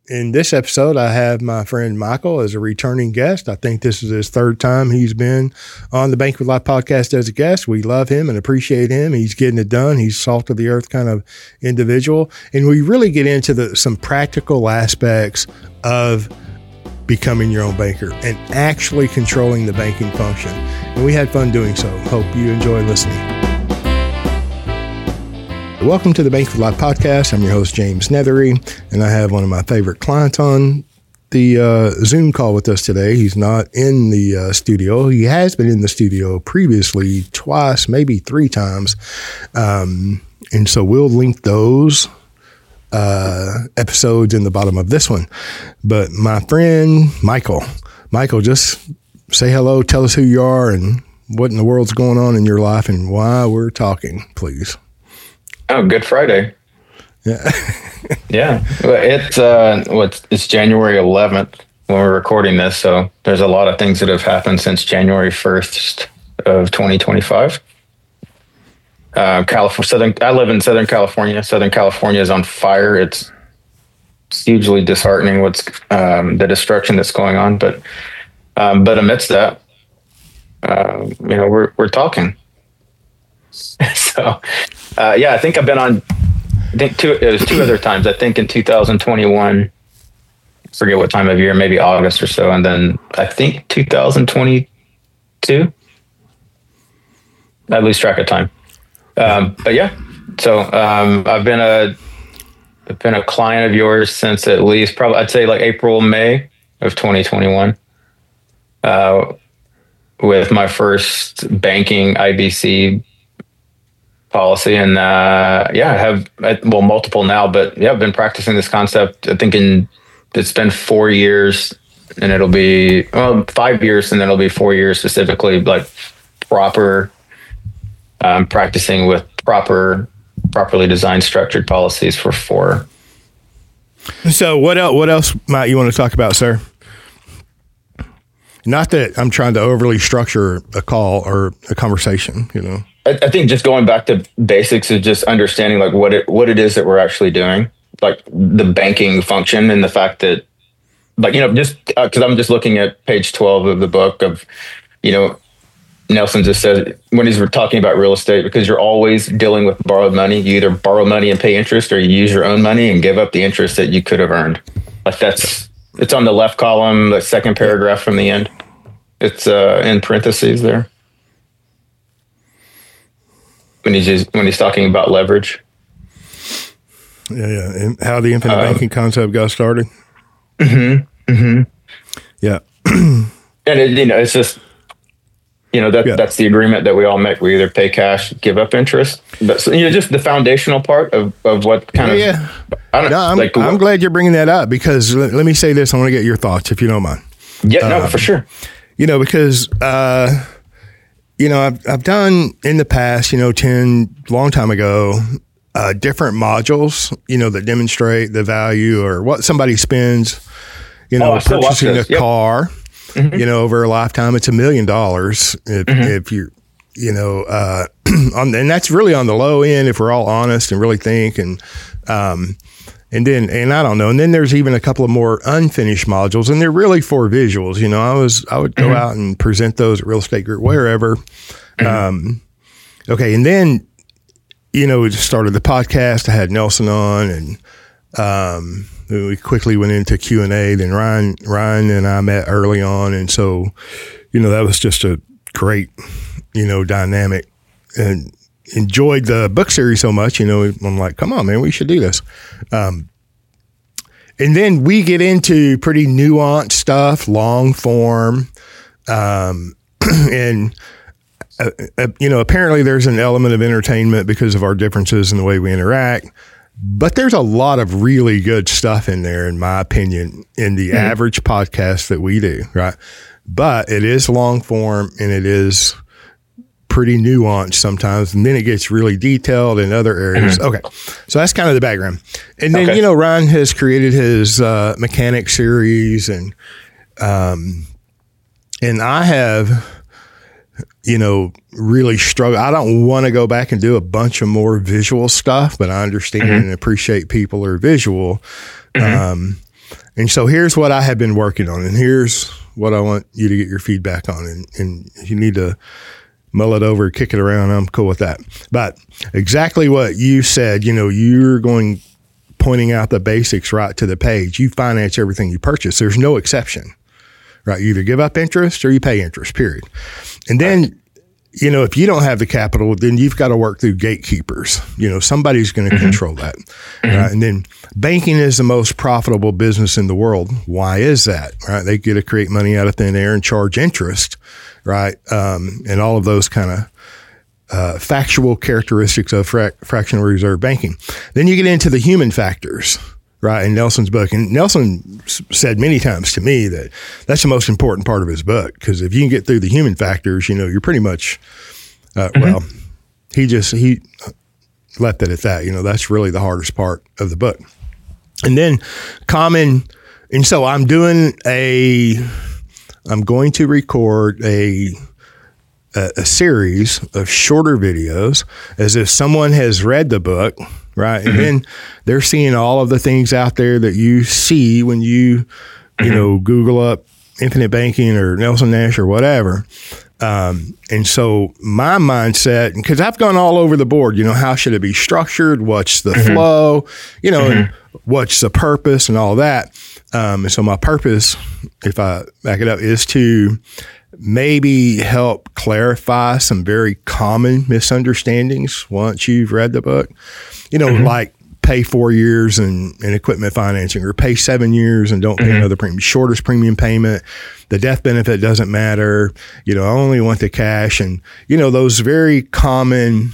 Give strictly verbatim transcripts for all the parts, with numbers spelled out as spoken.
in this episode, I have my friend Michael as a returning guest. I think this is his third time he's been on the Bank with Life podcast as a guest. We love him and appreciate him. He's getting it done. He's salt of the earth kind of individual. And we really get into the some practical aspects of becoming your own banker and actually controlling the banking function. And we had fun doing so. Hope you enjoy listening. Welcome to the Bank with Life podcast. I'm your host, James Nethery, and I have one of my favorite clients on the uh, Zoom call with us today. He's not in the uh, studio. He has been in the studio previously twice, maybe three times. Um, and so we'll link those uh, episodes in the bottom of this one. But my friend, Michael, Michael, just say hello, tell us who you are and what in the world's going on in your life and why we're talking, please. Oh, Good Friday. Yeah. Yeah. It's, uh, what's, it's January eleventh when we're recording this. So there's a lot of things that have happened since January first of twenty twenty-five. Uh, California, Southern, I live in Southern California. Southern California is on fire. It's, it's hugely disheartening what's, um, the destruction that's going on. But, um, but amidst that, uh, you know, we're, we're talking. So, uh, yeah, I think I've been on, I think two, it was two other times. I think in two thousand twenty-one, I forget what time of year, maybe August or so. And then I think two thousand twenty-two, I lose track of time. Um, but yeah, so, um, I've been a, I've been a client of yours since at least probably, I'd say like April, May of twenty twenty-one, uh, with my first banking I B C policy. And uh, yeah, I have, well, multiple now, but yeah, I've been practicing this concept. I think in, it's been four years and it'll be, well, five years and then it'll be four years specifically, like proper, um, practicing with proper, properly designed, structured policies for four. So what else, what else might you want to talk about, sir? Not that I'm trying to overly structure a call or a conversation, you know. I, I think just going back to basics of just understanding like what it what it is that we're actually doing, like the banking function and the fact that, like, you know, just because uh, I'm just looking at page twelve of the book of, you know, Nelson just said when he's talking about real estate, because you're always dealing with borrowed money. You either borrow money and pay interest, or you use your own money and give up the interest that you could have earned. Like that's it's on the left column, the second paragraph from the end. It's uh, in parentheses there. When he's just, when he's talking about leverage. Yeah, yeah. And how the infinite um, banking concept got started. Mm-hmm. Mm-hmm. Yeah. And it, you know, it's just, you know, that yeah. that's the agreement that we all make. We either pay cash, give up interest. But so, you know, just the foundational part of, of what kind yeah, of. Yeah. I don't no, I'm, like, I'm glad you're bringing that up because let, let me say this. I want to get your thoughts if you don't mind. Yeah, no, um, for sure. You know, because, uh, you know, I've, I've done in the past, you know, ten, long time ago, uh, different modules, you know, that demonstrate the value or what somebody spends, you know, oh, purchasing a yep. car, mm-hmm. you know, over a lifetime. It's a million dollars if, mm-hmm. if you're, you know, uh, on, and that's really on the low end if we're all honest and really think. And, um, And then, and I don't know, and then there's even a couple of more unfinished modules, and they're really for visuals. You know, I was, I would go mm-hmm. out and present those at Real Estate Group, wherever. Mm-hmm. Um, okay. And then, you know, we just started the podcast. I had Nelson on, and um, we quickly went into Q and A. Then Ryan, Ryan and I met early on. And so, you know, that was just a great, you know, dynamic, and enjoyed the book series so much, you know, I'm like, come on, man, we should do this. Um, and then we get into pretty nuanced stuff, long form. Um, and, uh, uh, you know, apparently there's an element of entertainment because of our differences in the way we interact. But there's a lot of really good stuff in there, in my opinion, in the mm-hmm. average podcast that we do, right? But it is long form and it is pretty nuanced sometimes, and then it gets really detailed in other areas. Mm-hmm. Okay. So that's kind of the background. And then, okay. you know, Ryan has created his uh, mechanic series, and um, and I have, you know, really struggled. I don't want to go back and do a bunch of more visual stuff, but I understand mm-hmm. and appreciate people are visual. Mm-hmm. Um, And so here's what I have been working on, and here's what I want you to get your feedback on. And, and if you need to mull it over, kick it around, I'm cool with that. But exactly what you said, you know, you're going, pointing out the basics right to the page. You finance everything you purchase. There's no exception, right? You either give up interest or you pay interest, period. And then, you know, if you don't have the capital, then you've got to work through gatekeepers. You know, somebody's going to mm-hmm. control that. Mm-hmm. Right? And then banking is the most profitable business in the world. Why is that? Right? They get to create money out of thin air and charge interest, right? Um, and all of those kind of uh, factual characteristics of fra- fractional reserve banking. Then you get into the human factors, right? In Nelson's book. And Nelson s- said many times to me that that's the most important part of his book. Because if you can get through the human factors, you know, you're pretty much, uh, mm-hmm. well, he just, he left it at that. You know, that's really the hardest part of the book. And then common, and so I'm doing a, I'm going to record a, a, a series of shorter videos as if someone has read the book, right? And mm-hmm. then they're seeing all of the things out there that you see when you, mm-hmm. you know, Google up infinite banking or Nelson Nash or whatever. Um, and so my mindset, because I've gone all over the board, you know, how should it be structured? What's the mm-hmm. flow? You know, mm-hmm. and what's the purpose and all that? Um, and so my purpose, if I back it up, is to maybe help clarify some very common misunderstandings once you've read the book. You know, mm-hmm. like pay four years in, in equipment financing, or pay seven years and don't pay mm-hmm. another premium, shortest premium payment. The death benefit doesn't matter. You know, I only want the cash. And, you know, those very common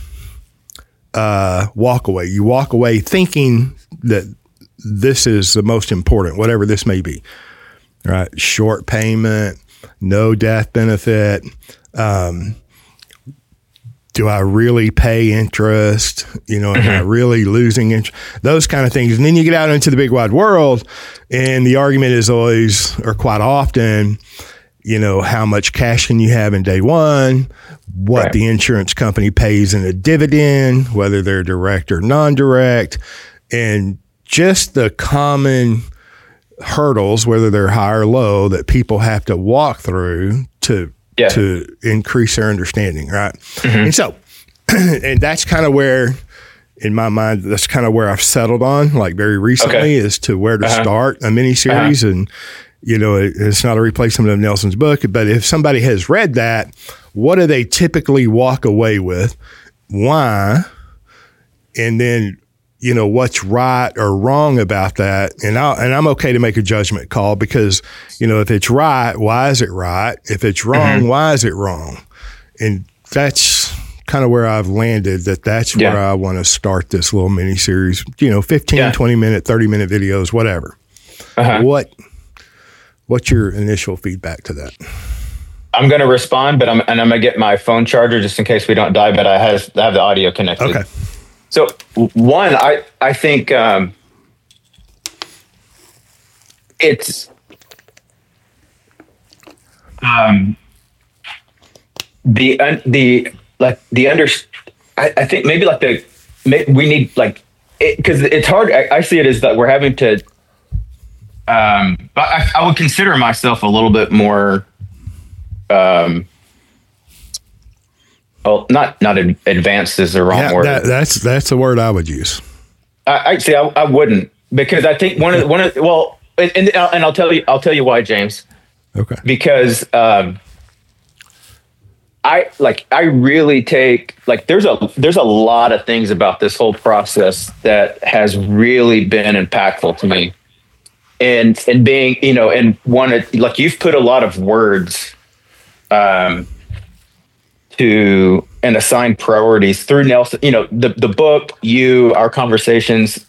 uh, walk away. You walk away thinking that this is the most important, whatever this may be, right? Short payment, no death benefit. Um, do I really pay interest? You know, am I really losing interest? Those kind of things. And then you get out into the big wide world, and the argument is always, or quite often, you know, how much cash can you have in day one? What right. the insurance company pays in a dividend, whether they're direct or non-direct, and just the common hurdles, whether they're high or low, that people have to walk through to yeah. to increase their understanding, right? Mm-hmm. And so, and that's kind of where, in my mind, that's kind of where I've settled on, like very recently, okay. as to where to uh-huh. start a mini series. Uh-huh. And, you know, it, it's not a replacement of Nelson's book, but if somebody has read that, what do they typically walk away with? Why? And then, you know, what's right or wrong about that. And I and I'm okay to make a judgment call, because, you know, if it's right, why is it right? If it's wrong, mm-hmm. why is it wrong? And that's kind of where I've landed, that that's yeah. where I want to start this little mini series, you know, fifteen, yeah. twenty minute, thirty minute videos, whatever. Uh-huh. What, what's your initial feedback to that? I'm going to respond, but I'm, and I'm going to get my phone charger just in case we don't die, but I have, I have the audio connected. Okay. So one, I, I think um, it's um, the the like the under. I, I think maybe like the we need like because it, it's hard. I, I see it as that we're having to. Um, but I, I would consider myself a little bit more. Um, Well, not not advanced is the wrong yeah, word. That, that's that's the word I would use. I, I see. I, I wouldn't, because I think one of one of well, and and I'll tell you I'll tell you why, James. Okay. Because um, I like I really take like there's a there's a lot of things about this whole process that has really been impactful to me, and and being you know and one of, like you've put a lot of words. Um, to and assign priorities through Nelson, you know, the, the book, you, our conversations,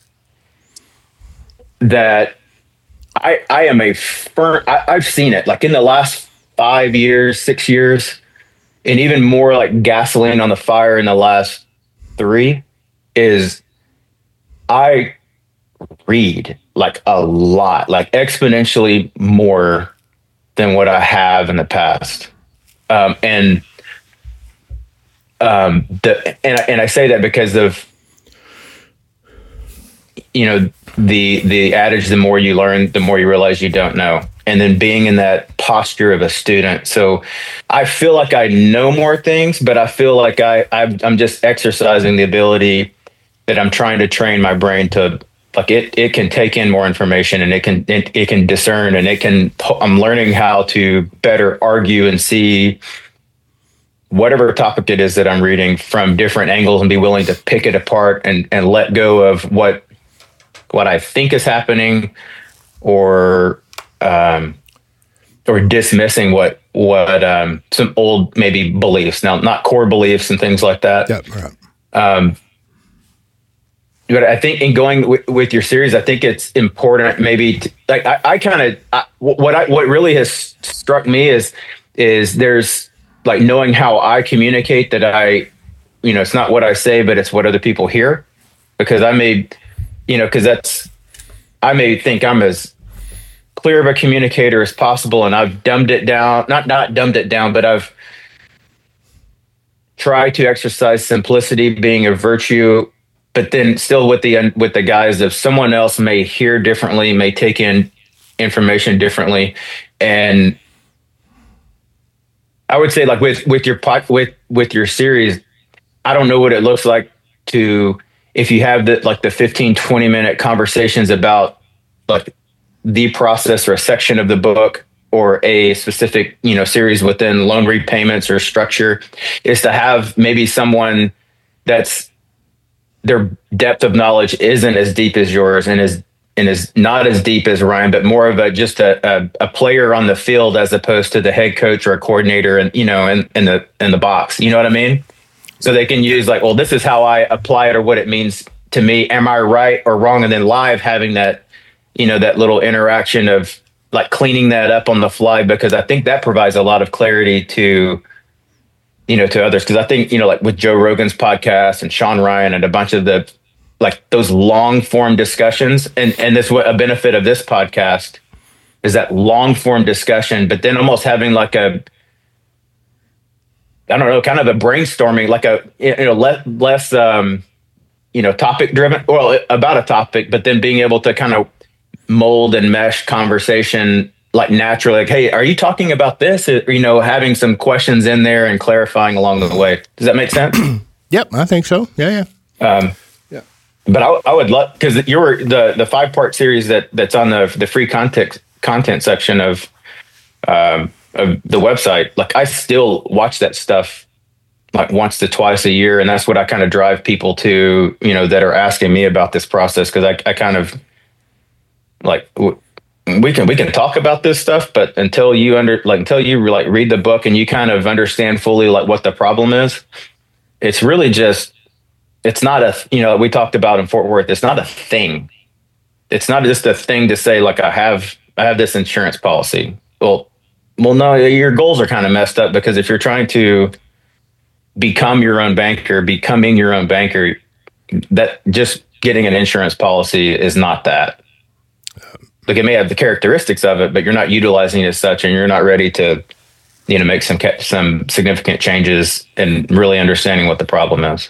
that I, I am a firm, I, I've seen it like in the last five years, six years, and even more like gasoline on the fire in the last three is I read like a lot, like exponentially more than what I have in the past. Um, and, Um, the, and, I, and I say that because of, you know, the the adage, the more you learn, the more you realize you don't know. And then being in that posture of a student. So I feel like I know more things, but I feel like I, I've, I'm just exercising the ability that I'm trying to train my brain to, like, it, it can take in more information, and it can, it, it can discern, and it can, I'm learning how to better argue and see whatever topic it is that I'm reading from different angles, and be willing to pick it apart and, and let go of what, what I think is happening, or, um, or dismissing what, what, um, some old maybe beliefs, now not core beliefs and things like that. Yep, right. Um, but I think in going w- with your series, I think it's important maybe to, like, I, I kind of, what I, what really has struck me is, is there's like knowing how I communicate, that I, you know, it's not what I say, but it's what other people hear, because I may, you know, cause that's, I may think I'm as clear of a communicator as possible, and I've dumbed it down, not, not dumbed it down, but I've tried to exercise simplicity being a virtue, but then still with the with the guise of someone else may hear differently, may take in information differently. And I would say, like, with with your pod, with with your series, I don't know what it looks like to, if you have the like the fifteen, twenty minute conversations about like the process or a section of the book, or a specific, you know, series within loan repayments or structure, is to have maybe someone that's, their depth of knowledge isn't as deep as yours, and is and is not as deep as Ryan, but more of a just a, a, a player on the field, as opposed to the head coach or a coordinator, and, you know, in, in the in the box. You know what I mean? So they can use like, well, this is how I apply it, or what it means to me. Am I right or wrong? And then live having that, you know, that little interaction of like cleaning that up on the fly, because I think that provides a lot of clarity to, you know, to others. Because I think, you know, like with Joe Rogan's podcast and Sean Ryan and a bunch of the, like those long form discussions, and, and this, what a benefit of this podcast is, that long form discussion, but then almost having like a, I don't know, kind of a brainstorming, like a, you know, less, less, um, you know, topic driven, well, about a topic, but then being able to kind of mold and mesh conversation like naturally, like, hey, are you talking about this? Or, you know, having some questions in there and clarifying along the way. Does that make sense? Yep, I think so. Yeah, yeah. Um, yeah. But I, I would love, because you're the the five part series that that's on the the free content content section of um, of the website. Like, I still watch that stuff like once to twice a year, and that's what I kind of drive people to, you know, that are asking me about this process, because I I kind of like. W- We can we can talk about this stuff, but until you under like until you like read the book and you kind of understand fully like what the problem is, it's really just, it's not a, you know, we talked about in Fort Worth, it's not a thing. It's not just a thing to say like I have I have this insurance policy. Well, well, no, your goals are kind of messed up, because if you're trying to become your own banker, becoming your own banker, that just getting an insurance policy is not that. Like, it may have the characteristics of it, but you're not utilizing it as such, and you're not ready to, you know, make some some significant changes and really understanding what the problem is.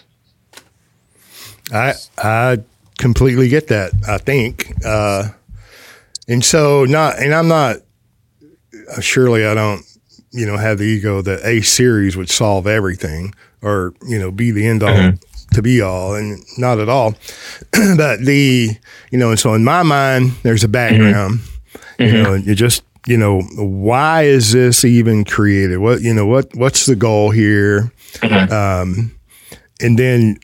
I I completely get that, I think, uh, and so not, and I'm not. Surely, I don't, you know, have the ego that a series would solve everything, or, you know, be the end all. Mm-hmm. To be all, and not at all. But the, you know, and so in my mind, there's a background, mm-hmm. you know, and you just, you know, why is this even created? What, you know, what, what's the goal here? Mm-hmm. Um, and then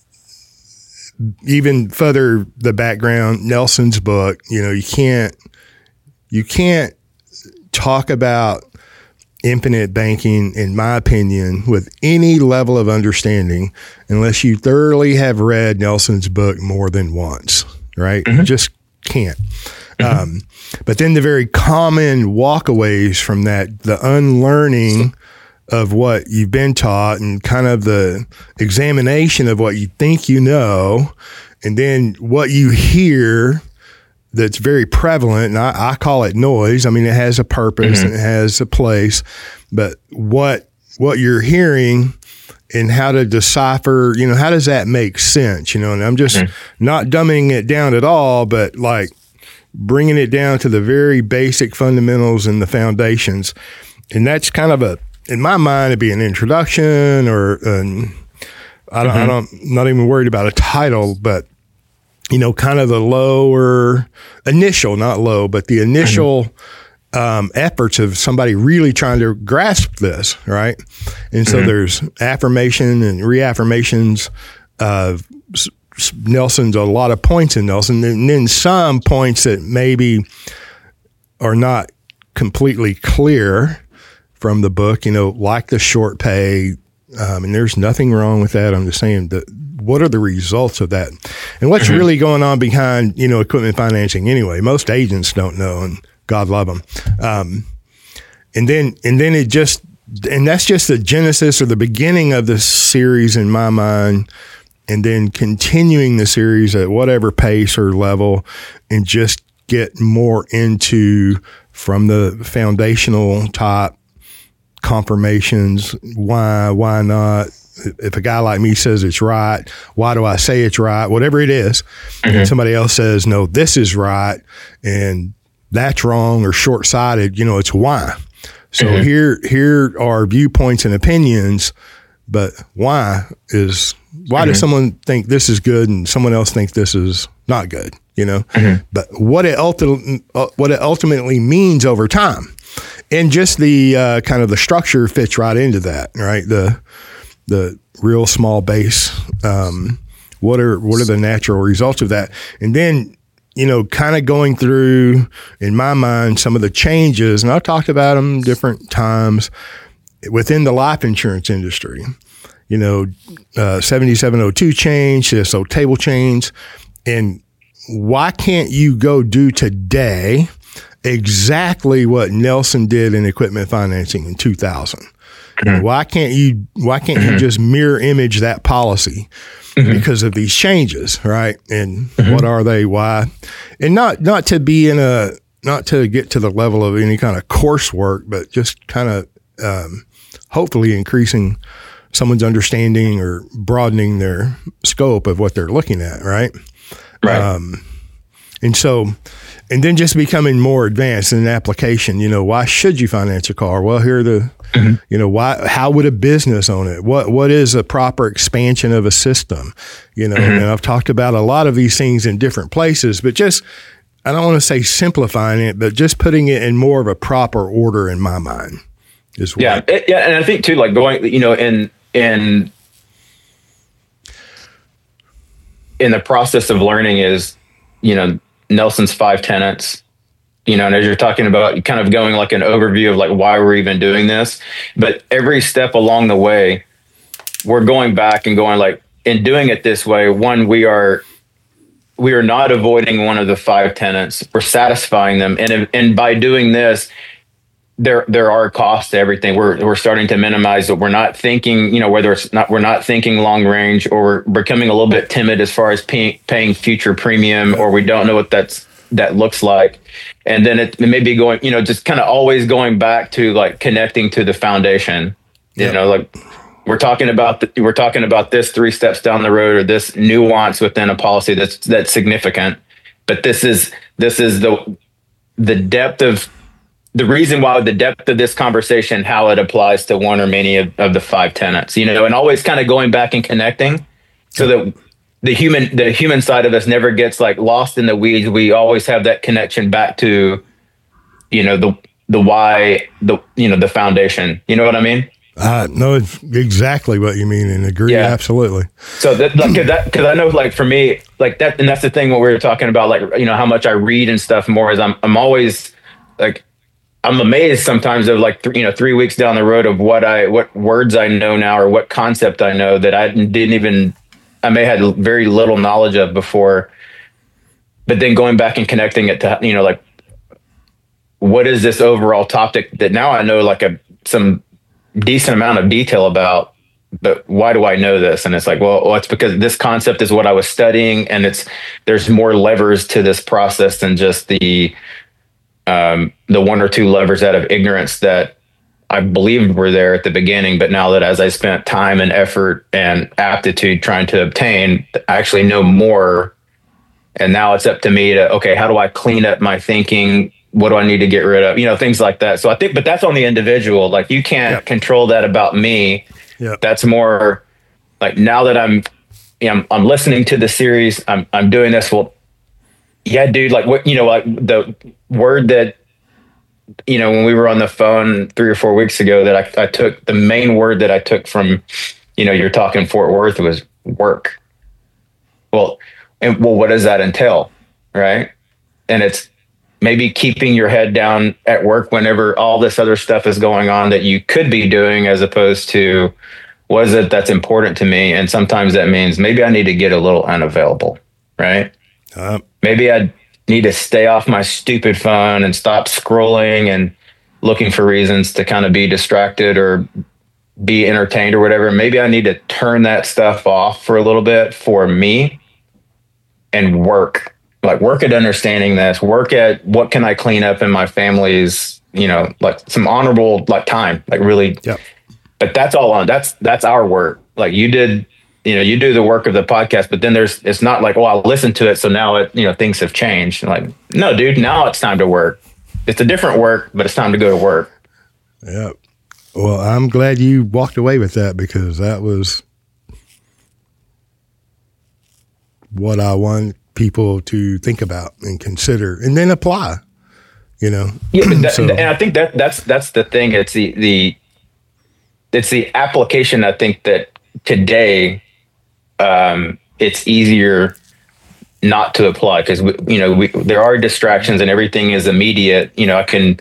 even further, the background, Nelson's book, you know, you can't, you can't talk about infinite banking, in my opinion, with any level of understanding, unless you thoroughly have read Nelson's book more than once, right? Mm-hmm. You just can't. Mm-hmm. Um, but then the very common walkaways from that, the unlearning of what you've been taught, and kind of the examination of what you think you know, and then what you hear that's very prevalent, and I, I call it noise. I mean, it has a purpose, mm-hmm. and it has a place, but what what you're hearing and how to decipher, you know, how does that make sense? You know, and I'm just mm-hmm. not dumbing it down at all, but like bringing it down to the very basic fundamentals and the foundations. And that's kind of a, in my mind, it'd be an introduction or an, I don't, mm-hmm. I don't, not even worried about a title, but you know, kind of the lower initial, not low, but the initial mm-hmm. um, efforts of somebody really trying to grasp this, right? And so mm-hmm. there's affirmation and reaffirmations of Nelson's, a lot of points in Nelson, and then some points that maybe are not completely clear from the book, you know, like the short pay. Um, and there's nothing wrong with that. I'm just saying that what are the results of that? And what's mm-hmm. really going on behind, you know, equipment financing anyway? Most agents don't know, and God love them. Um, and then, and then it just, and that's just the genesis or the beginning of the series in my mind. And then continuing the series at whatever pace or level and just get more into from the foundational type confirmations. Why, why not? If a guy like me says it's right, why do I say it's right? Whatever it is, mm-hmm. and somebody else says, no, this is right, and that's wrong or short-sighted, you know, it's why. So mm-hmm. here, here are viewpoints and opinions, but why is, why mm-hmm. does someone think this is good and someone else think this is not good, you know? Mm-hmm. But what it, ulti- uh, what it ultimately means over time, and just the uh, kind of the structure fits right into that, right? The the real small base. Um, what are what are the natural results of that? And then, you know, kind of going through, in my mind, some of the changes, and I've talked about them different times within the life insurance industry. You know, uh, seventy-seven oh two change, C S O table change, and why can't you go do today exactly what Nelson did in equipment financing in two thousand? Mm-hmm. Why can't you, why can't mm-hmm. you just mirror image that policy mm-hmm. because of these changes, right? And mm-hmm. what are they? Why? And not, not to be in a, not to get to the level of any kind of coursework, but just kind of um, hopefully increasing someone's understanding or broadening their scope of what they're looking at, right? Right. Um, and so, and then just becoming more advanced in an application, you know, why should you finance a car? Well, here are the, mm-hmm. you know, why, how would a business own it? What, what is a proper expansion of a system? You know, mm-hmm. and I've talked about a lot of these things in different places, but just, I don't want to say simplifying it, but just putting it in more of a proper order in my mind is what. Yeah. It, yeah. And I think too, like going, you know, in, in, in the process of learning is, you know, Nelson's five tenets, you know, and as you're talking about kind of going like an overview of like why we're even doing this, but every step along the way, we're going back and going like, in doing it this way, one, we are, we are not avoiding one of the five tenets, we're satisfying them. And, and by doing this, there, there are costs to everything. We're, we're starting to minimize that. We're not thinking, you know, whether it's not, we're not thinking long range, or we're becoming a little bit timid as far as pay, paying future premium, or we don't know what that's, that looks like. And then it, it may be going, you know, just kind of always going back to like connecting to the foundation, you yeah. know, like we're talking about, the, we're talking about this three steps down the road, or this nuance within a policy that's, that's significant. But this is, this is the, the depth of, the reason why, the depth of this conversation, how it applies to one or many of, of the five tenets, you know, and always kind of going back and connecting so that the human, the human side of us never gets like lost in the weeds. We always have that connection back to, you know, the, the why, the, you know, the foundation, you know what I mean? I know exactly what you mean and agree. Yeah. Absolutely. So that, like, cause that, cause I know like for me, like that, and that's the thing, what we were talking about, like, you know, how much I read and stuff more is I'm, I'm always like, I'm amazed sometimes of like, th- you know, three weeks down the road of what I, what words I know now, or what concept I know that I didn't even, I may have had very little knowledge of before, but then going back and connecting it to, you know, like, what is this overall topic that now I know like a, some decent amount of detail about, but why do I know this? And it's like, well, well, it's because this concept is what I was studying, and it's, there's more levers to this process than just the, Um, the one or two levers out of ignorance that I believed were there at the beginning, but now that as I spent time and effort and aptitude trying to obtain, I actually know more. And now it's up to me to, okay, how do I clean up my thinking? What do I need to get rid of? You know, things like that. So I think, but that's on the individual. Like you can't yep. control that about me. Yep. That's more like now that I'm, you know, I'm, I'm listening to the series, I'm, I'm doing this. Well, yeah, dude, like what, you know, like the word that, you know, when we were on the phone three or four weeks ago, that I, I took the main word that I took from, you know, you're talking Fort Worth was work. Well, and well, what does that entail? Right. And it's maybe keeping your head down at work whenever all this other stuff is going on that you could be doing, as opposed to what is it that's important to me? And sometimes that means maybe I need to get a little unavailable. Right. Uh, maybe I need to stay off my stupid phone and stop scrolling and looking for reasons to kind of be distracted or be entertained or whatever. Maybe I need to turn that stuff off for a little bit for me and work, like work at understanding this, work at what can I clean up in my family's, you know, like some honorable like time, like really, yep. But that's all on, that's, that's our work. Like you did, you know, you do the work of the podcast, but then there's, it's not like, oh, I'll listen to it. So now it, you know, things have changed. Like, no, dude, now it's time to work. It's a different work, but it's time to go to work. Yeah. Well, I'm glad you walked away with that, because that was what I want people to think about and consider and then apply, you know? Yeah. But that, so, and I think that that's, that's the thing. It's the, the, it's the application. I think that today, um, it's easier not to apply because, you know, we, there are distractions and everything is immediate. You know, I can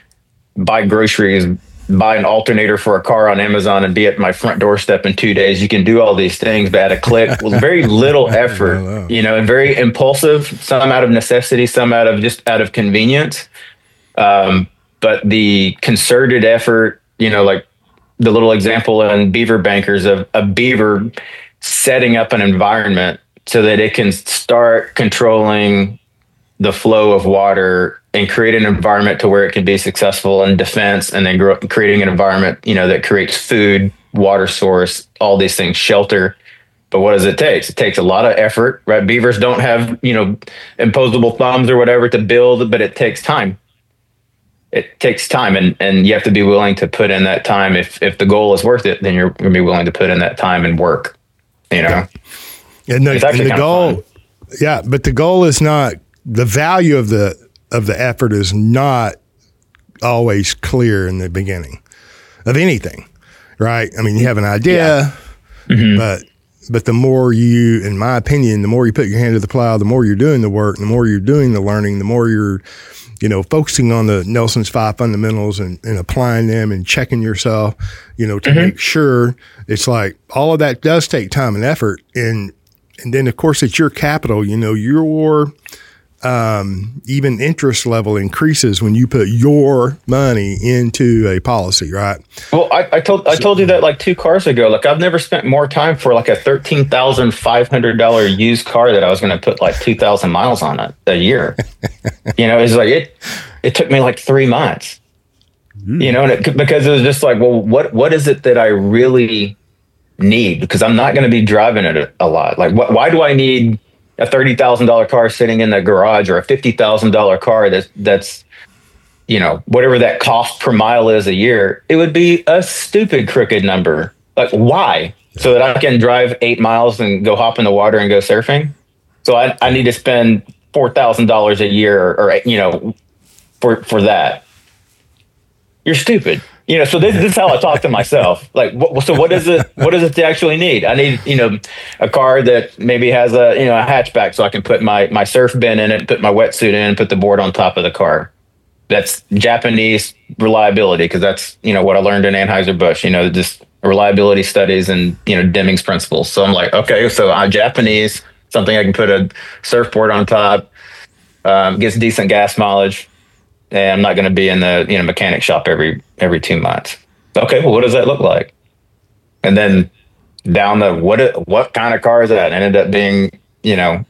buy groceries, buy an alternator for a car on Amazon and be at my front doorstep in two days. You can do all these things, but at a click with very little effort, you know, and very impulsive, some out of necessity, some out of just out of convenience. Um, but the concerted effort, you know, like the little example in Beaver Bankers of a beaver setting up an environment so that it can start controlling the flow of water and create an environment to where it can be successful in defense, and then grow, creating an environment, you know, that creates food, water source, all these things, shelter. But what does it take? It takes a lot of effort, right? Beavers don't have, you know, imposable thumbs or whatever to build, but it takes time. It takes time, and, and you have to be willing to put in that time. If if the goal is worth it, then you're going to be willing to put in that time and work, you know? Yeah. And the, and the goal, yeah, but the goal is not, the value of the of the effort is not always clear in the beginning of anything, right? I mean, you have an idea, yeah. mm-hmm. but but the more you, in my opinion, the more you put your hand to the plow, the more you're doing the work, the more you're doing the learning, the more you're, you know, focusing on the Nelson's five fundamentals and, and applying them and checking yourself, you know, to mm-hmm. make sure. It's like all of that does take time and effort. And and then, of course, it's your capital. You know, your um, even interest level increases when you put your money into a policy, right? Well, I, I told I told you that like two cars ago. Like I've never spent more time for like a thirteen thousand five hundred dollar used car that I was going to put like two thousand miles on it a year. You know, it's like it. It took me like three months. Mm. You know, and it, because it was just like, well, what what is it that I really need? Because I'm not going to be driving it a, a lot. Like, wh- why do I need a thirty thousand dollar car sitting in the garage, or a fifty thousand dollar car that's, that's, you know, whatever that cost per mile is a year? It would be a stupid crooked number. Like, why? So that I can drive eight miles and go hop in the water and go surfing? So I, I need to spend four thousand dollars a year or, or, you know, for, for that. You're stupid. You know, so this, this is how I talk to myself. Like, what, so what is it? What does it actually need? I need, you know, a car that maybe has a, you know, a hatchback, so I can put my my surf bin in it, put my wetsuit in, put the board on top of the car. That's Japanese reliability, because that's, you know, what I learned in Anheuser-Busch. You know, just reliability studies and, you know, Deming's principles. So I'm like, okay, so I'm Japanese, something I can put a surfboard on top, um, gets decent gas mileage. And I'm not going to be in the, you know, mechanic shop every every two months. Okay, well, what does that look like? And then down the what what kind of car is that? And ended up being, you know,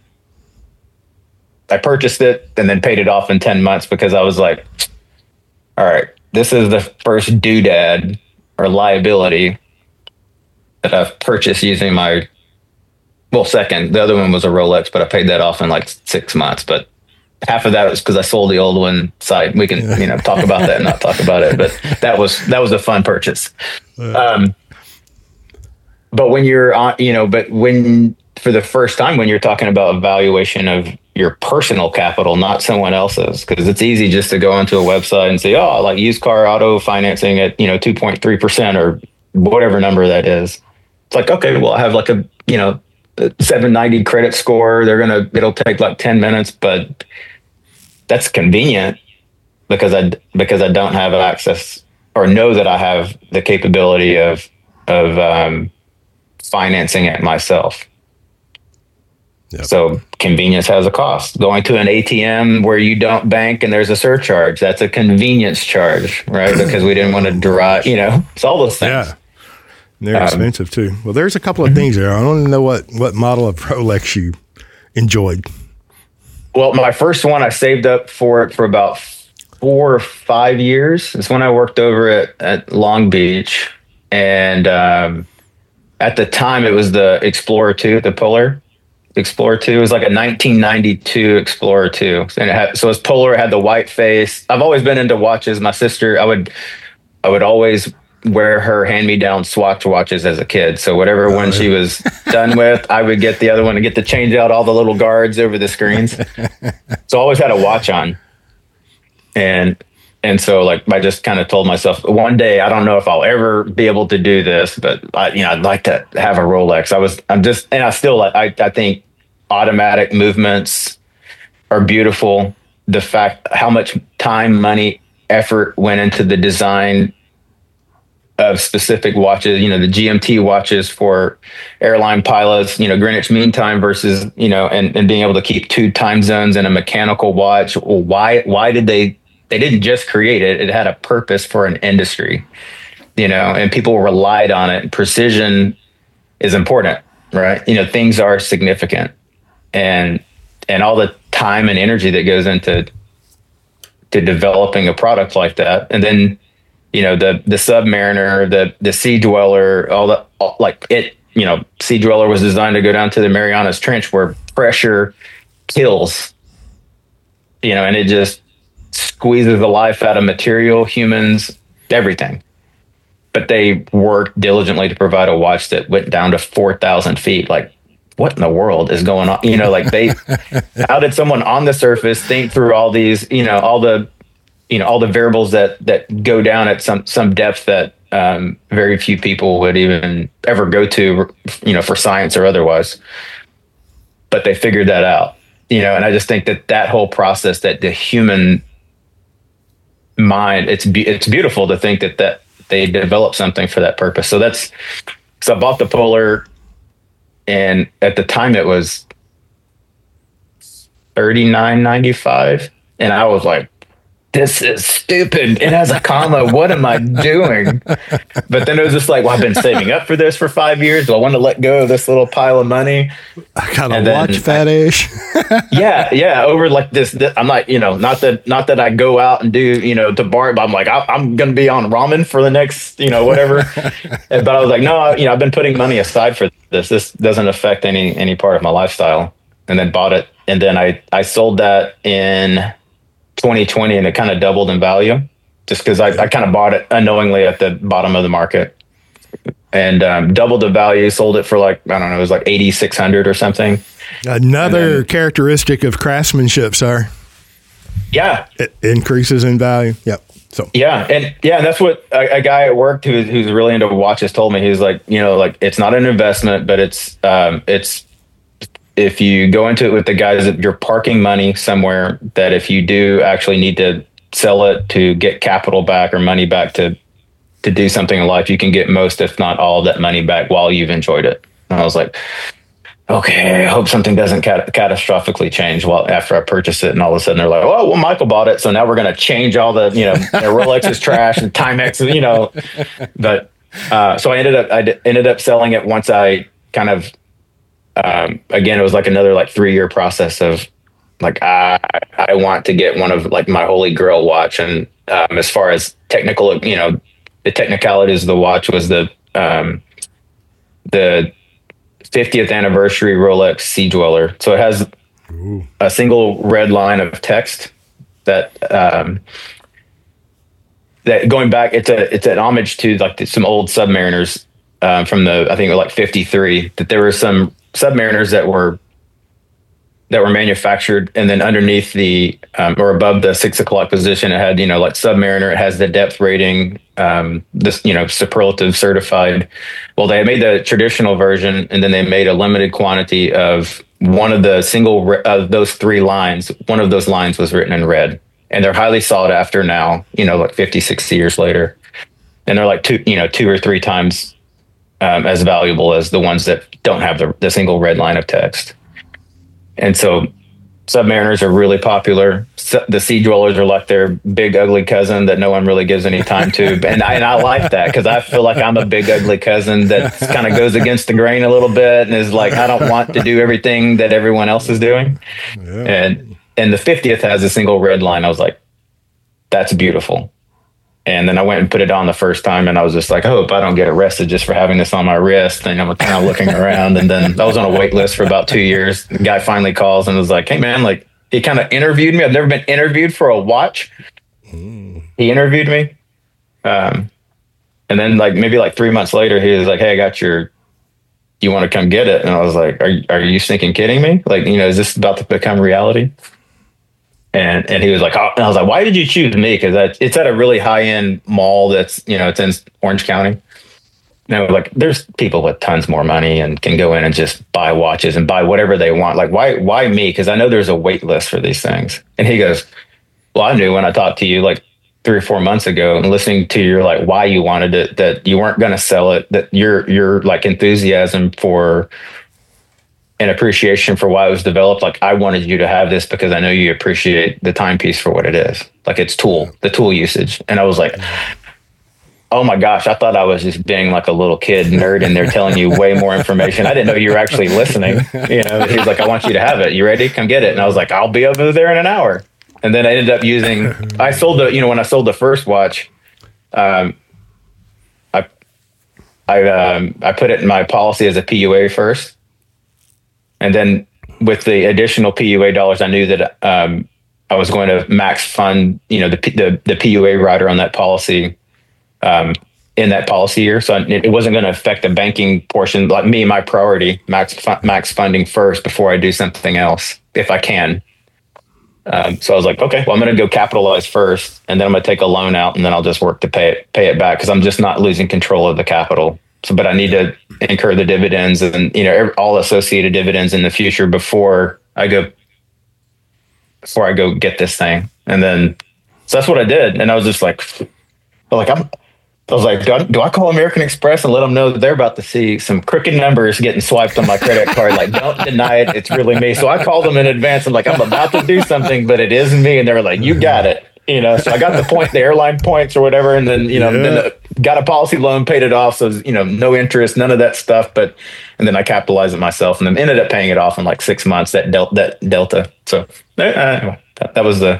I purchased it and then paid it off in ten months because I was like, all right, this is the first doodad or liability that I've purchased using my, well, second. The other one was a Rolex, but I paid that off in like six months. But half of that was because I sold the old one side. We can, you know, talk about that and not talk about it. But that was that was a fun purchase. Um, but when you're on, you know, but when for the first time when you're talking about evaluation of your personal capital, not someone else's, because it's easy just to go onto a website and say, oh, like used car auto financing at, you know, two point three percent or whatever number that is. It's like, okay, well, I have like a, you know, seven ninety credit score. They're going to, it'll take like ten minutes, but that's convenient because I, because I don't have access or know that I have the capability of, of, um, financing it myself. Yep. So convenience has a cost. Going to an A T M where you don't bank and there's a surcharge, that's a convenience charge, right? Because we didn't want to drive, you know, it's all those things. Yeah. And they're um, expensive too. Well, there's a couple of mm-hmm. things there. I don't know what, what model of Rolex you enjoyed. Well, my first one, I saved up for it for about four or five years. It's when I worked over at, at Long Beach. And um, at the time, it was the Explorer two, the Polar Explorer two. It was like a nineteen ninety-two Explorer two. And it had, so it was Polar, it had the white face. I've always been into watches. My sister, I would, I would always wear her hand-me-down Swatch watches as a kid. So whatever oh, one yeah. she was done with, I would get the other one and get to change out all the little guards over the screens. So I always had a watch on. And and so like I just kind of told myself, one day, I don't know if I'll ever be able to do this, but I, you know, I'd like to have a Rolex. I was, I'm just, and I still, I, I think automatic movements are beautiful. The fact how much time, money, effort went into the design of specific watches, you know, the G M T watches for airline pilots, you know, Greenwich Mean Time versus, you know, and, and being able to keep two time zones in a mechanical watch. Well, why, why did they, they didn't just create it. It had a purpose for an industry, you know, and people relied on it. Precision is important, right? You know, things are significant, and, and all the time and energy that goes into, to developing a product like that. And then, you know, the, the Submariner, the, the Sea Dweller, all the, all, like it, you know, Sea Dweller was designed to go down to the Marianas Trench where pressure kills, you know, and it just squeezes the life out of material, humans, everything. But they worked diligently to provide a watch that went down to four thousand feet. Like, what in the world is going on? You know, like they, how did someone on the surface think through all these, you know, all the, you know, all the variables that, that go down at some, some depth that um, very few people would even ever go to, you know, for science or otherwise. But they figured that out, you know, and I just think that that whole process, that the human mind, it's, be, it's beautiful to think that, that they developed something for that purpose. So that's, so I bought the Polar, and at the time it was thirty-nine ninety-five. And I was like, this is stupid. It has a comma. What am I doing? But then it was just like, well, I've been saving up for this for five years. Do I want to let go of this little pile of money? I got a watch fetish. yeah. Yeah. Over like this, this, I'm like, you know, not that, not that I go out and do, you know, to bar, but I'm like, I, I'm going to be on ramen for the next, you know, whatever. But I was like, no, you know, I've been putting money aside for this. This doesn't affect any, any part of my lifestyle. And then bought it. And then I, I sold that in twenty twenty, and it kind of doubled in value just because I, I kind of bought it unknowingly at the bottom of the market, and um, doubled the value, sold it for like, I don't know, it was like eighty-six hundred or something. Another then, characteristic of craftsmanship, sir. Yeah. It increases in value. Yep. So, yeah. And yeah, and that's what a, a guy at work who, who's really into watches told me. He was like, you know, like it's not an investment, but it's, um, it's, if you go into it with the guys that you're parking money somewhere, that if you do actually need to sell it to get capital back or money back to to do something in life, you can get most, if not all, of that money back while you've enjoyed it. And I was like, okay, I hope something doesn't cat- catastrophically change while after I purchase it. And all of a sudden they're like, oh, well, Michael bought it, so now we're going to change all the, you know, Rolex is trash and Timex, you know. But uh, so I ended up I d- ended up selling it once I kind of. Um, again, it was like another like three year process of like, I, I want to get one of like my holy grail watch. And, um, as far as technical, you know, the technicalities of the watch was the um, the fiftieth anniversary Rolex Sea Dweller. So it has Ooh. a single red line of text that um, that going back. It's a it's an homage to like some old Submariners um, from the I think like fifty-three. That there were some Submariners that were that were manufactured, and then underneath the um, or above the six o'clock position, it had, you know, like Submariner. It has the depth rating, um, this, you know, superlative certified. Well, they made the traditional version, and then they made a limited quantity of one of the single of uh, those three lines. One of those lines was written in red, and they're highly sought after now, you know, like fifty, sixty years later, and they're like two, you know, two or three times um, as valuable as the ones that don't have the, the single red line of text. And so Submariners are really popular. The Sea Dwellers are like their big ugly cousin that no one really gives any time to. And I, and I like that, because I feel like I'm a big ugly cousin that kind of goes against the grain a little bit and is like, I don't want to do everything that everyone else is doing. Yeah. And and the fiftieth has a single red line. I was like, that's beautiful. And then I went and put it on the first time, and I was just like, I hope I don't get arrested just for having this on my wrist. And I'm kind of looking around, and then I was on a wait list for about two years. The guy finally calls and was like, hey man, like, he kind of interviewed me. I've never been interviewed for a watch. Mm. He interviewed me. Um, and then like maybe like three months later, he was like, hey, I got your, you want to come get it? And I was like, are you, are you thinking kidding me? Like, you know, is this about to become reality? And and he was like, oh, and I was like, why did you choose me? Because it's at a really high end mall that's, you know, it's in Orange County. And like, there's people with tons more money and can go in and just buy watches and buy whatever they want. Like, why why me? Because I know there's a wait list for these things. And he goes, well, I knew when I talked to you like three or four months ago and listening to your like why you wanted it, that you weren't going to sell it, that your your like enthusiasm for and appreciation for why it was developed. Like, I wanted you to have this because I know you appreciate the timepiece for what it is. Like, it's tool, the tool usage. And I was like, oh my gosh, I thought I was just being like a little kid nerd in there telling you way more information. I didn't know you were actually listening. You know, he's like, I want you to have it. You ready? Come get it. And I was like, I'll be over there in an hour. And then I ended up using, I sold the, you know, when I sold the first watch, um, I, I, um, I put it in my policy as a P U A first. And then with the additional P U A dollars, I knew that um, I was going to max fund, you know, the the, the P U A rider on that policy um, in that policy year. So it, it wasn't going to affect the banking portion. Like me, my priority, max max funding first before I do something else, if I can. Um, so I was like, okay, well, I'm going to go capitalize first, and then I'm going to take a loan out, and then I'll just work to pay it pay it back, because I'm just not losing control of the capital. So, but I need to incur the dividends and, you know, all associated dividends in the future before I go, before I go get this thing. And then, so that's what I did. And I was just like, like, I'm, I was like, do I, do I call American Express and let them know that they're about to see some crooked numbers getting swiped on my credit card? Like, don't deny it. It's really me. So I called them in advance. I'm like, I'm about to do something, but it is me. And they were like, you got it. You know, so I got the point, the airline points or whatever, and then, you know, yeah. then the, got a policy loan, paid it off. So, you know, no interest, none of that stuff. But, and then I capitalized it myself, and then ended up paying it off in like six months, that, del- that delta. So uh, that, that was the,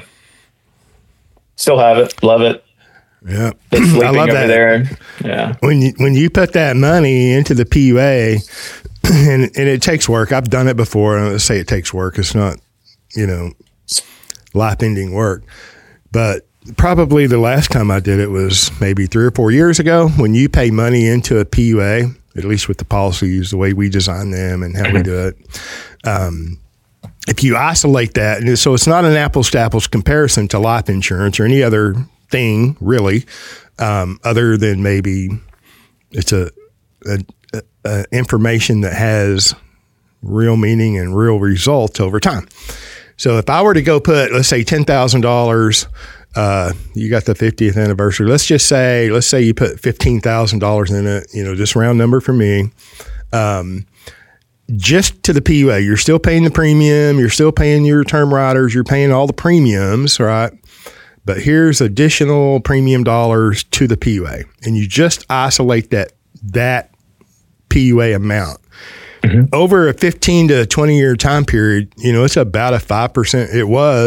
still have it, love it. Yeah. Been sleeping I love over that. There. Yeah. When you, when you put that money into the P U A, and, and it takes work, I've done it before. And I say it takes work. It's not, you know, life ending work. But probably the last time I did it was maybe three or four years ago. When you pay money into a P U A, at least with the policies, the way we design them and how we do it, um, if you isolate that, and so it's not an apples to apples comparison to life insurance or any other thing really, um, other than maybe it's a, a, a, a information that has real meaning and real results over time. So if I were to go put, let's say ten thousand dollars, uh, you got the fiftieth anniversary. Let's just say, let's say you put fifteen thousand dollars in it, you know, just round number for me. Um, just to the P U A, you're still paying the premium. You're still paying your term riders. You're paying all the premiums, right? But here's additional premium dollars to the P U A. And you just isolate that, that P U A amount. Mm-hmm. Over a fifteen to twenty year time period, you know, it's about a five percent. It was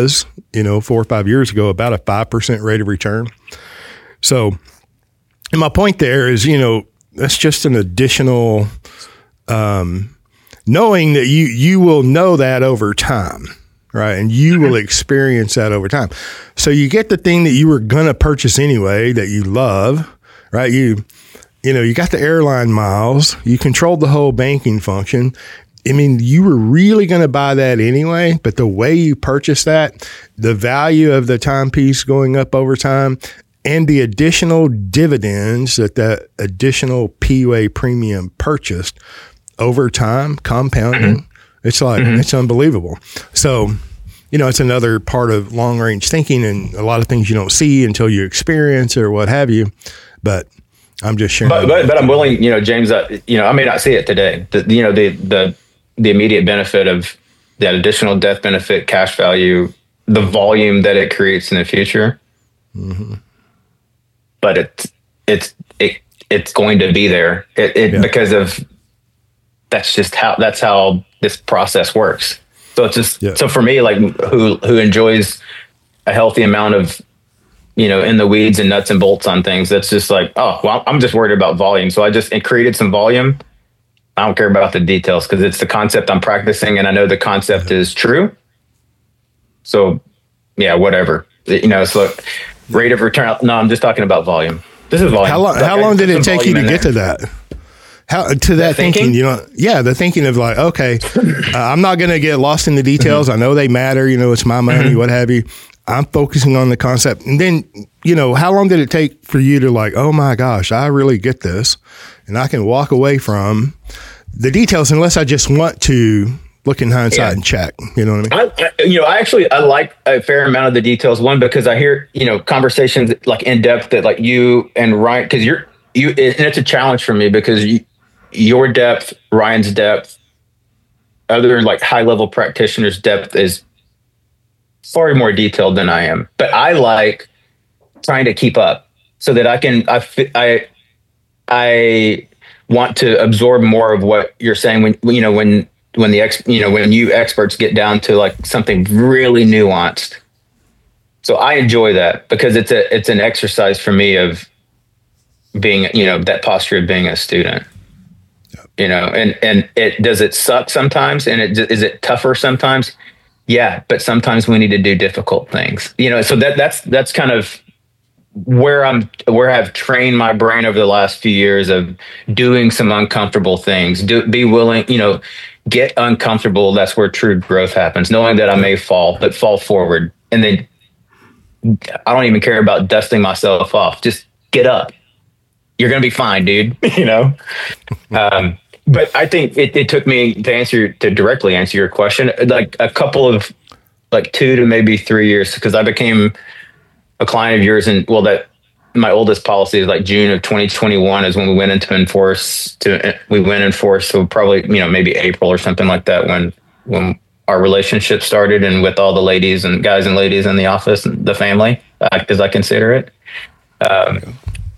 you know, four or five years ago, about a five percent rate of return. So, and my point there is, you know, that's just an additional, um, knowing that you, you will know that over time, right? And you will experience that over time. So you get the thing that you were going to purchase anyway, that you love, right? You, you know, you got the airline miles, you controlled the whole banking function. I mean, you were really going to buy that anyway, but the way you purchased that, the value of the timepiece going up over time, and the additional dividends that that additional P U A premium purchased over time, compounding, mm-hmm. it's like, mm-hmm. it's unbelievable. So, you know, it's another part of long range thinking, and a lot of things you don't see until you experience or what have you. But I'm just sharing. But, but, but I'm willing, you know, James, uh, you know, I may not see it today. The, you know, the, the, the immediate benefit of that additional death benefit, cash value, the volume that it creates in the future. Mm-hmm. But it's, it's, it, it's going to be there it, it yeah. because of, that's just how, that's how this process works. So it's just, yeah. so for me, like who, who enjoys a healthy amount of, you know, in the weeds and nuts and bolts on things, that's just like, oh, well, I'm just worried about volume. So I just it created some volume. I don't care about the details because it's the concept I'm practicing and I know the concept is true. So yeah, whatever, you know, so rate of return. No, I'm just talking about volume. This is volume. How long, how long did it take you to get to that? How to that thinking? thinking, you know, yeah, the thinking of like, okay, uh, I'm not going to get lost in the details. I know they matter, you know, it's my money, what have you. I'm focusing on the concept. And then, you know, how long did it take for you to like, oh my gosh, I really get this. And I can walk away from the details unless I just want to look in hindsight yeah. and check, you know what I mean? I, I, you know, I actually, I like a fair amount of the details. One, because I hear, you know, conversations like in depth that like you and Ryan, cause you're, you, and it's a challenge for me because you, your depth, Ryan's depth, other like high level practitioners' depth is far more detailed than I am, but I like trying to keep up so that I can, I, I, I want to absorb more of what you're saying when, you know, when, when the ex, you know, when you experts get down to like something really nuanced. So I enjoy that because it's a, it's an exercise for me of being, you know, that posture of being a student. You know, and, and it, does it suck sometimes? And it, is it tougher sometimes? Yeah. But sometimes we need to do difficult things, you know, so that that's, that's kind of where I'm, where I've trained my brain over the last few years of doing some uncomfortable things, do be willing, you know, get uncomfortable. That's where true growth happens, knowing that I may fall, but fall forward. And then I don't even care about dusting myself off. Just get up. You're going to be fine, dude. you know? Um, But I think it, it took me to answer to directly answer your question, like a couple of like two to maybe three years, because I became a client of yours. And well, that my oldest policy is like June of twenty twenty-one is when we went into enforce to we went in force. So probably, you know, maybe April or something like that when when our relationship started and with all the ladies and guys and ladies in the office, the family, as I consider it. Um,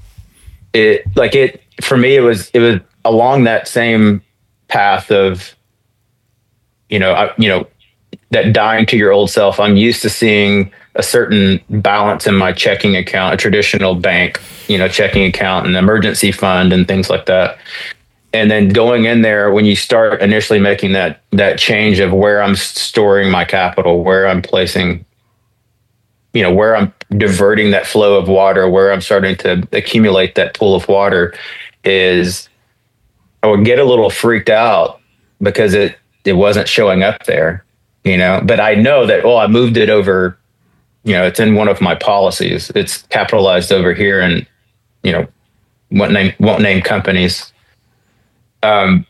it like it for me, it was it was. along that same path of, you know, I, you know, that dying to your old self. I'm used to seeing a certain balance in my checking account, a traditional bank, you know, checking account and emergency fund and things like that. And then going in there, when you start initially making that, that change of where I'm storing my capital, where I'm placing, you know, where I'm diverting that flow of water, where I'm starting to accumulate that pool of water is, I would get a little freaked out because it, it wasn't showing up there, you know, but I know that, oh, I moved it over, you know, it's in one of my policies. It's capitalized over here and, you know, won't name, won't name companies. Um,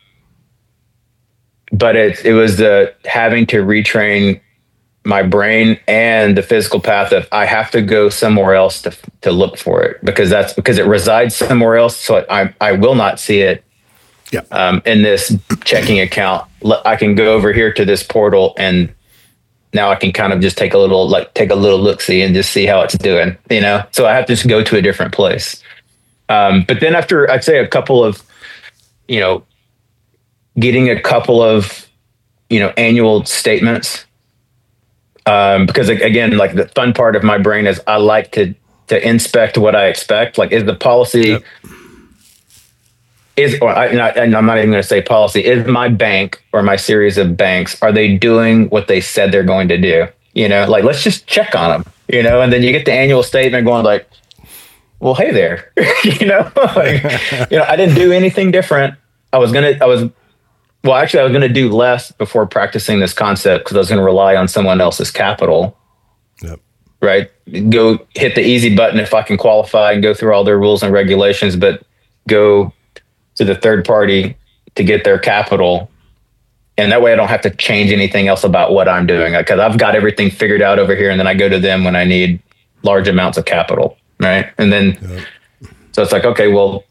but it, it was the having to retrain my brain and the physical path of I have to go somewhere else to, to look for it because that's because it resides somewhere else. So I, I will not see it. Yeah. Um, in this checking account, I can go over here to this portal and now I can kind of just take a little, like take a little look-see and just see how it's doing, you know? So I have to just go to a different place. Um, but then after I'd say a couple of, you know, getting a couple of, you know, annual statements Um, because again, like the fun part of my brain is I like to to inspect what I expect. Like, is the policy yep. is, or I, and I'm not even going to say policy, is my bank or my series of banks, are they doing what they said they're going to do? You know, like, let's just check on them, you know, and then you get the annual statement going like, well, hey there, you know, like, you know, I didn't do anything different. I was going to, I was, well, actually I was going to do less before practicing this concept because I was going to rely on someone else's capital. Yep. Right. Go hit the easy button if I can qualify and go through all their rules and regulations, but go to the third party to get their capital. And that way I don't have to change anything else about what I'm doing because I've got everything figured out over here. And then I go to them when I need large amounts of capital. Right. And then, yep. so it's like, okay, well,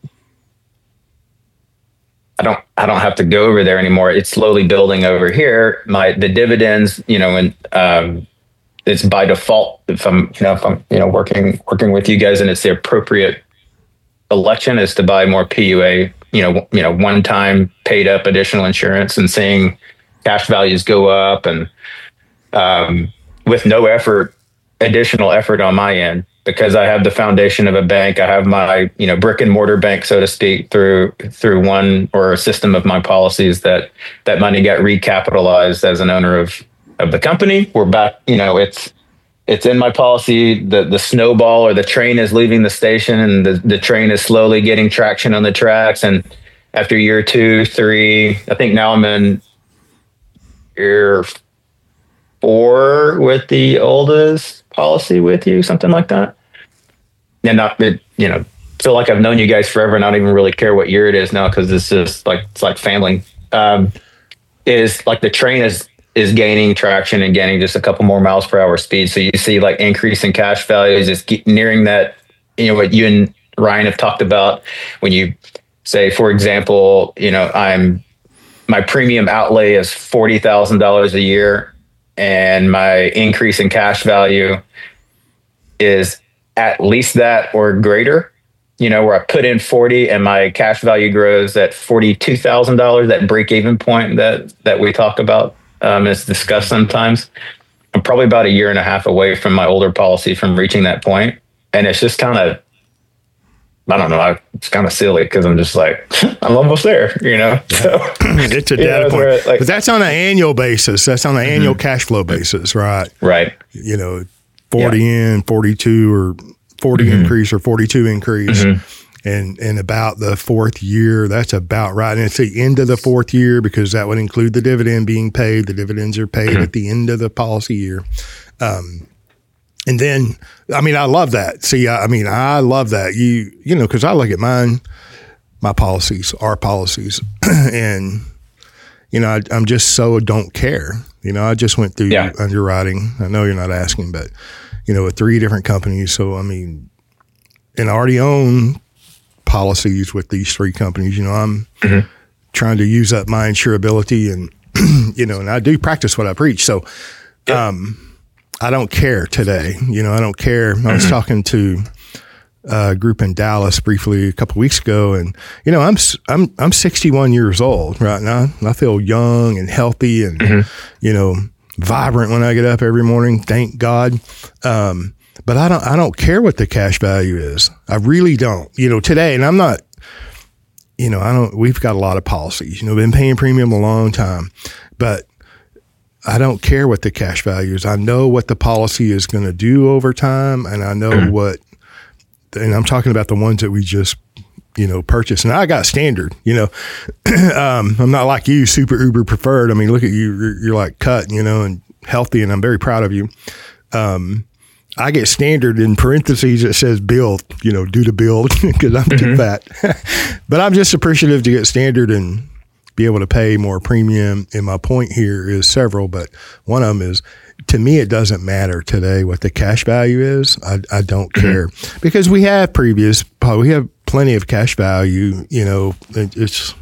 I don't, I don't have to go over there anymore. It's slowly building over here. My, the dividends, you know, and, um, it's by default if I'm, you know, if I'm, you know, working, working with you guys and it's the appropriate election is to buy more P U A, you know, you know, one time paid up additional insurance and seeing cash values go up and, um, with no effort, additional effort on my end, because I have the foundation of a bank. I have my, you know, brick and mortar bank, so to speak, through, through one or a system of my policies that, that money got recapitalized as an owner of, of the company. We're back, you know, it's, it's in my policy. The, the snowball or the train is leaving the station and the, the train is slowly getting traction on the tracks. And after year two, three, I think now I'm in year four with the oldest policy with you, something like that. And not, it, you know, feel like I've known you guys forever and I don't even really care what year it is now because it's just like, it's like family. Um, is like the train is, is gaining traction and gaining just a couple more miles per hour speed. So you see like increase in cash values is keep nearing that, you know, what you and Ryan have talked about when you say, for example, you know, I'm, my premium outlay is forty thousand dollars a year and my increase in cash value is at least that or greater, you know, where I put in forty and my cash value grows at forty-two thousand dollars, that break even point that, that we talk about. Um, it's discussed sometimes. I'm probably about a year and a half away from my older policy from reaching that point. And it's just kind of, I don't know, I, it's kind of silly because I'm just like, I'm almost there, you know? So, it's a data point. It, like, but that's on an annual basis. That's on an mm-hmm. annual cash flow basis, right? Right. You know, forty yeah. in, forty-two or forty mm-hmm. increase or forty-two increase. Mm-hmm. And and about the fourth year, that's about right. And it's the end of the fourth year because that would include the dividend being paid. The dividends are paid at the end of the policy year. Um, and then, I mean, I love that. See, I, I mean, I love that. You you know, because I look at mine, my policies, our policies, and, you know, I, I'm just so don't care. You know, I just went through yeah. underwriting. I know you're not asking, but, you know, with three different companies. So, I mean, and I already own policies with these three companies. You know, I'm mm-hmm. trying to use up my insurability and, you know, and I do practice what I preach. So, yep. um, I don't care today. You know, I don't care. Mm-hmm. I was talking to a group in Dallas briefly a couple of weeks ago and, you know, I'm, I'm, I'm sixty-one years old right now. I feel young and healthy and, mm-hmm. you know, vibrant when I get up every morning. Thank God. Um, But I don't, I don't care what the cash value is. I really don't, you know, today, and I'm not, you know, I don't, we've got a lot of policies, you know, been paying premium a long time, but I don't care what the cash value is. I know what the policy is going to do over time. And I know mm-hmm. what, and I'm talking about the ones that we just, you know, purchased. And I got standard, you know, um, I'm not like you, super uber preferred. I mean, look at you, you're, you're like cut, you know, and healthy, and I'm very proud of you. Um, I get standard in parentheses. It says build, you know, do to build because I'm mm-hmm. too fat. But I'm just appreciative to get standard and be able to pay more premium. And my point here is several, but one of them is, to me, it doesn't matter today what the cash value is. I, I don't mm-hmm. care because we have previous, we have plenty of cash value. You know, it, it's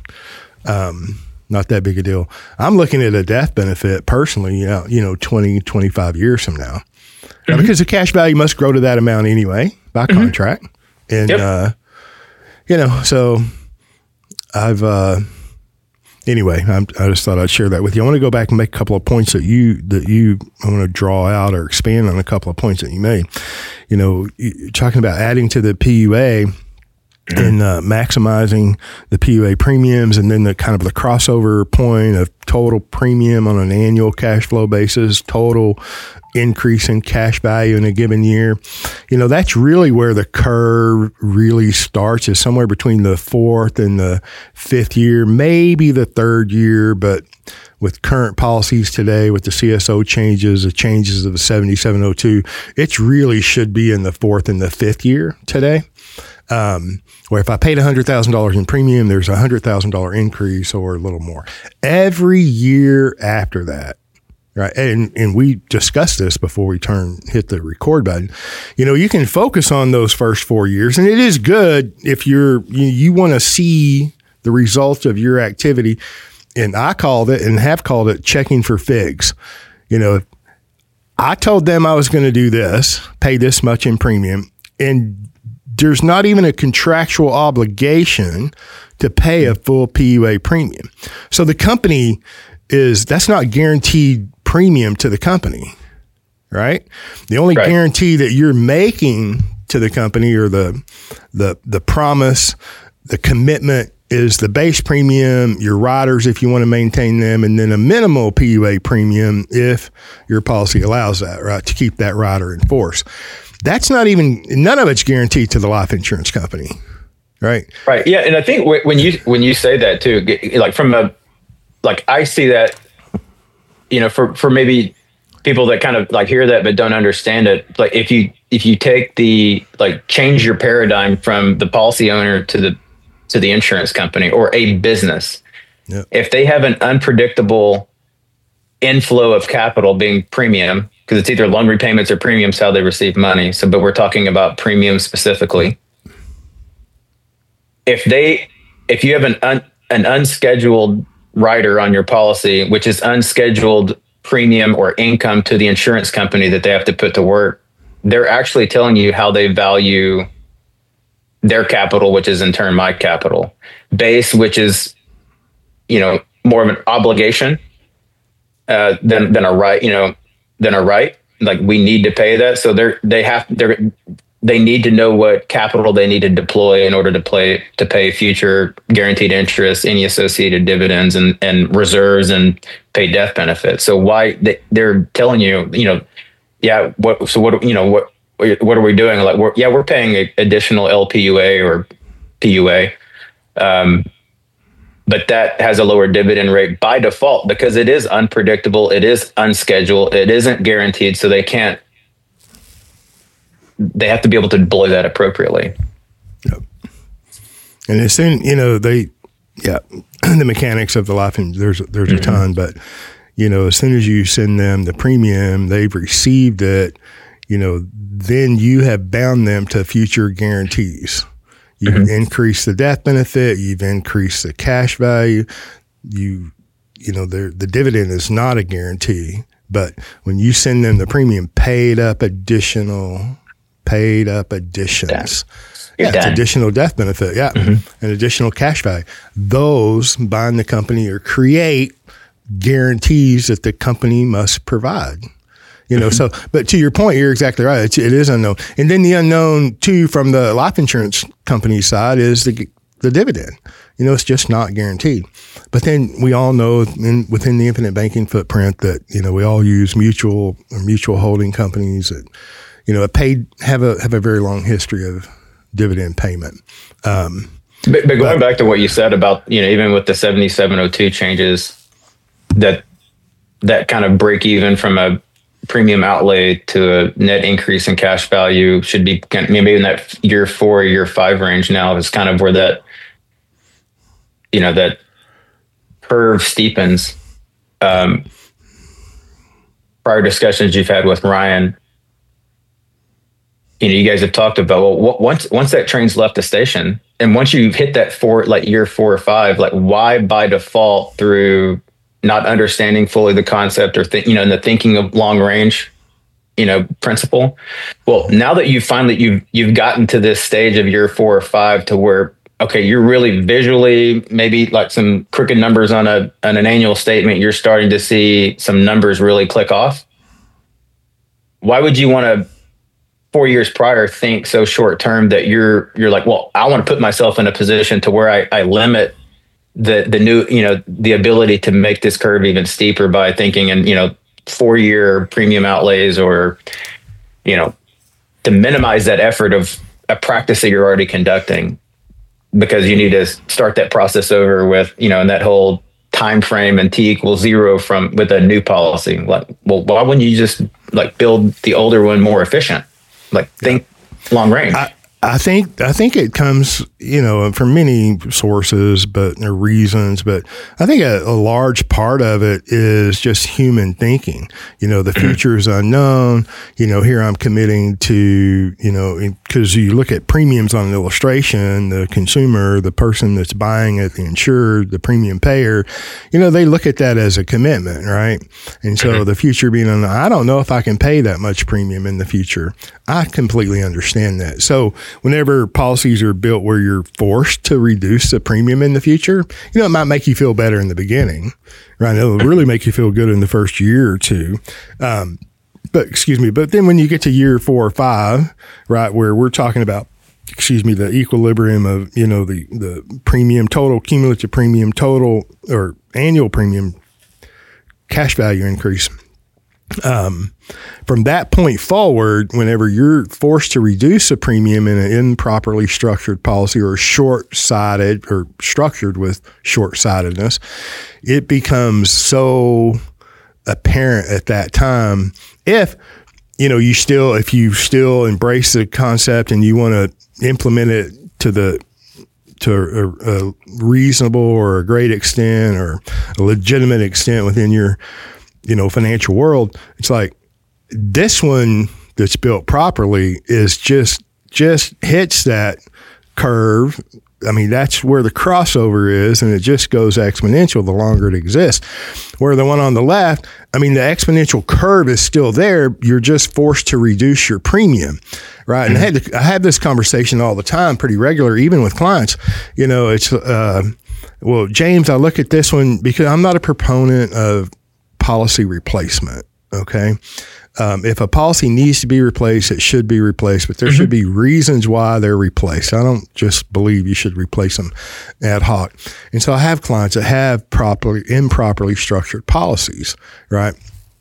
um, not that big a deal. I'm looking at a death benefit personally, you know, you know, twenty, twenty-five years from now. Mm-hmm. Because the cash value must grow to that amount anyway by mm-hmm. contract. And, yep. uh, you know, so I've, uh, anyway, I'm, I just thought I'd share that with you. I want to go back and make a couple of points that you that you I want to draw out or expand on a couple of points that you made. You know, you're talking about adding to the P U A and uh, maximizing the P U A premiums, and then the kind of the crossover point of total premium on an annual cash flow basis, total increase in cash value in a given year. You know, that's really where the curve really starts, is somewhere between the fourth and the fifth year, maybe the third year, but with current policies today, with the C S O changes, the changes of the seventy-seven oh two, it really should be in the fourth and the fifth year today. Um, where if I paid one hundred thousand dollars in premium, there's a one hundred thousand dollars increase or a little more every year after that. Right. And, and we discussed this before we turn, hit the record button. You know, you can focus on those first four years, and it is good if you're, you, you want to see the results of your activity. And I called it, and have called it, checking for figs. You know, I told them I was going to do this, pay this much in premium, and there's not even a contractual obligation to pay a full P U A premium. So the company is, that's not guaranteed premium to the company, right? The only right. guarantee that you're making to the company, or the, the, the promise, the commitment, is the base premium, your riders if you want to maintain them, and then a minimal P U A premium if your policy allows that, right, to keep that rider in force. That's not even, none of it's guaranteed to the life insurance company, right? Right. Yeah. And I think when you, when you say that too, like from a, like I see that, you know, for, for maybe people that kind of like hear that, but don't understand it. Like if you, if you take the, like change your paradigm from the policy owner to the, to the insurance company or a business, yep. if they have an unpredictable inflow of capital, being premium, because it's either loan repayments or premiums, how they receive money. So, but we're talking about premium specifically. If they, if you have an un, an unscheduled rider on your policy, which is unscheduled premium or income to the insurance company that they have to put to work, they're actually telling you how they value their capital, which is in turn my capital. Base, which is, you know, more of an obligation uh, than than a right, you know, than a right. Like we need to pay that, so they're they have they're they need to know what capital they need to deploy in order to play to pay future guaranteed interest, any associated dividends and and reserves, and pay death benefits. So why they, they're telling you, you know, yeah, what so what you know what. What are we doing? Like, we're, yeah, we're paying a, additional L P U A or P U A, um, but that has a lower dividend rate by default because it is unpredictable, it is unscheduled, it isn't guaranteed, so they can't. They have to be able to deploy that appropriately. Yep. And as soon, you know, they, yeah, the mechanics of the life, and there's there's mm-hmm. a ton, but you know, as soon as you send them the premium, they've received it. You know, then you have bound them to future guarantees. You've mm-hmm. increased the death benefit. You've increased the cash value. You, you know, the the dividend is not a guarantee, but when you send them the premium, paid up additional, paid up additions, yeah, it's additional death benefit, yeah, mm-hmm. and additional cash value. Those bind the company or create guarantees that the company must provide. You know, so, but to your point, you're exactly right. It's, it is unknown. And then the unknown too, from the life insurance company side, is the, the dividend. You know, it's just not guaranteed. But then we all know in, within the infinite banking footprint that, you know, we all use mutual or mutual holding companies that, you know, paid, have a, have a very long history of dividend payment. Um, but, but going but, back to what you said about, you know, even with the seventy-seven oh two changes, that, that kind of break even from a premium outlay to a net increase in cash value should be maybe in that year four, year five range now is kind of where that, you know, that curve steepens. Um, prior discussions you've had with Ryan, you know, you guys have talked about, well, once, once that train's left the station and once you've hit that four, like year four or five, like why by default through not understanding fully the concept or think, you know, in the thinking of long range, you know, principle. Well, now that you've finally, you've, you've gotten to this stage of year four or five to where okay, you're really visually, maybe like some crooked numbers on a on an annual statement, you're starting to see some numbers really click off. Why would you want to, four years prior, think so short term that you're you're like, well, I want to put myself in a position to where I, I limit the the new, you know, the ability to make this curve even steeper by thinking in, you know, four year premium outlays, or, you know, to minimize that effort of a practice that you're already conducting, because you need to start that process over with, you know, and that whole time frame and T equals zero from with a new policy. Like, well, why wouldn't you just like build the older one more efficient? Like, think long range. I, I think I think it comes, you know, from many sources, but there are reasons. But I think a, a large part of it is just human thinking. You know, the future is unknown. You know, here I'm committing to, you know, because you look at premiums on an illustration, the consumer, the person that's buying it, the insured, the premium payer, you know, they look at that as a commitment, right? And so the future being unknown, I don't know if I can pay that much premium in the future. I completely understand that. So whenever policies are built where you're forced to reduce the premium in the future, you know, it might make you feel better in the beginning, right? It'll really make you feel good in the first year or two. Um, but excuse me, but then when you get to year four or five, right, where we're talking about, excuse me, the equilibrium of, you know, the, the premium total, cumulative premium total, or annual premium cash value increase. Um, from that point forward, whenever you're forced to reduce a premium in an improperly structured policy, or short-sighted or structured with short-sightedness, it becomes so apparent at that time. If, you know, you still, if you still embrace the concept and you want to implement it to the, to a, a reasonable or a great extent or a legitimate extent within your, you know, financial world, it's like this one that's built properly is just, just hits that curve. I mean, that's where the crossover is, and it just goes exponential the longer it exists. Where the one on the left, I mean, the exponential curve is still there. You're just forced to reduce your premium, right? And I had to, I have this conversation all the time, pretty regular, even with clients. You know, it's, uh, well, James, I look at this one because I'm not a proponent of policy replacement. Okay. Um, if a policy needs to be replaced, it should be replaced, but there mm-hmm. should be reasons why they're replaced. I don't just believe you should replace them ad hoc. And so I have clients that have properly, improperly structured policies, right?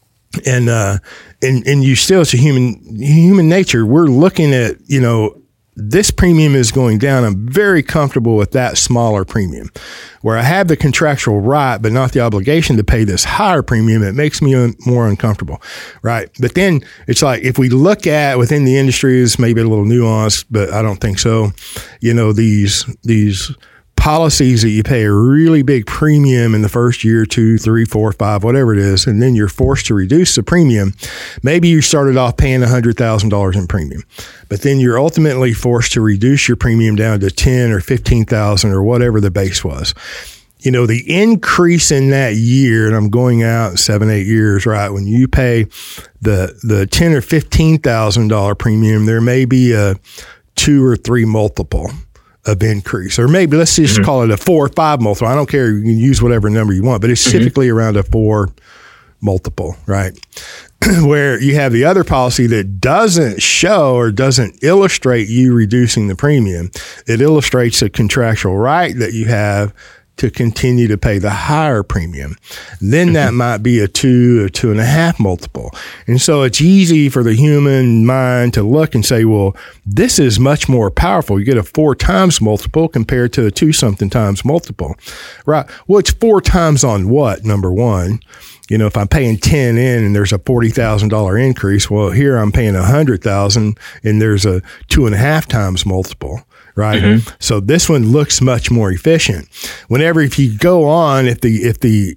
And, uh, and, and you still, it's a human, human nature. We're looking at, you know, this premium is going down. I'm very comfortable with that smaller premium. Where I have the contractual right, but not the obligation to pay this higher premium, it makes me un- more uncomfortable, right? But then it's like, if we look at within the industries, maybe a little nuanced, but I don't think so. You know, these, these policies that you pay a really big premium in the first year, two, three, four, five, whatever it is, and then you're forced to reduce the premium. Maybe you started off paying one hundred thousand dollars in premium, but then you're ultimately forced to reduce your premium down to ten or fifteen thousand or whatever the base was. You know, the increase in that year, and I'm going out seven, eight years, right? When you pay the the ten or fifteen thousand dollar premium, there may be a two or three multiple of increase, or maybe let's just mm-hmm. call it a four or five multiple. I don't care. You can use whatever number you want, but it's mm-hmm. typically around a four multiple, right? Where you have the other policy that doesn't show or doesn't illustrate you reducing the premium. It illustrates a contractual right that you have to continue to pay the higher premium. Then that might be a two or two and a half multiple. And so it's easy for the human mind to look and say, well, this is much more powerful. You get a four times multiple compared to a two something times multiple, right? Well, it's four times on what? Number one, you know, if I'm paying ten in and there's a forty thousand dollars increase, well, here I'm paying one hundred thousand and there's a two and a half times multiple. Right. Mm-hmm. So this one looks much more efficient. Whenever, if you go on, if the, if the,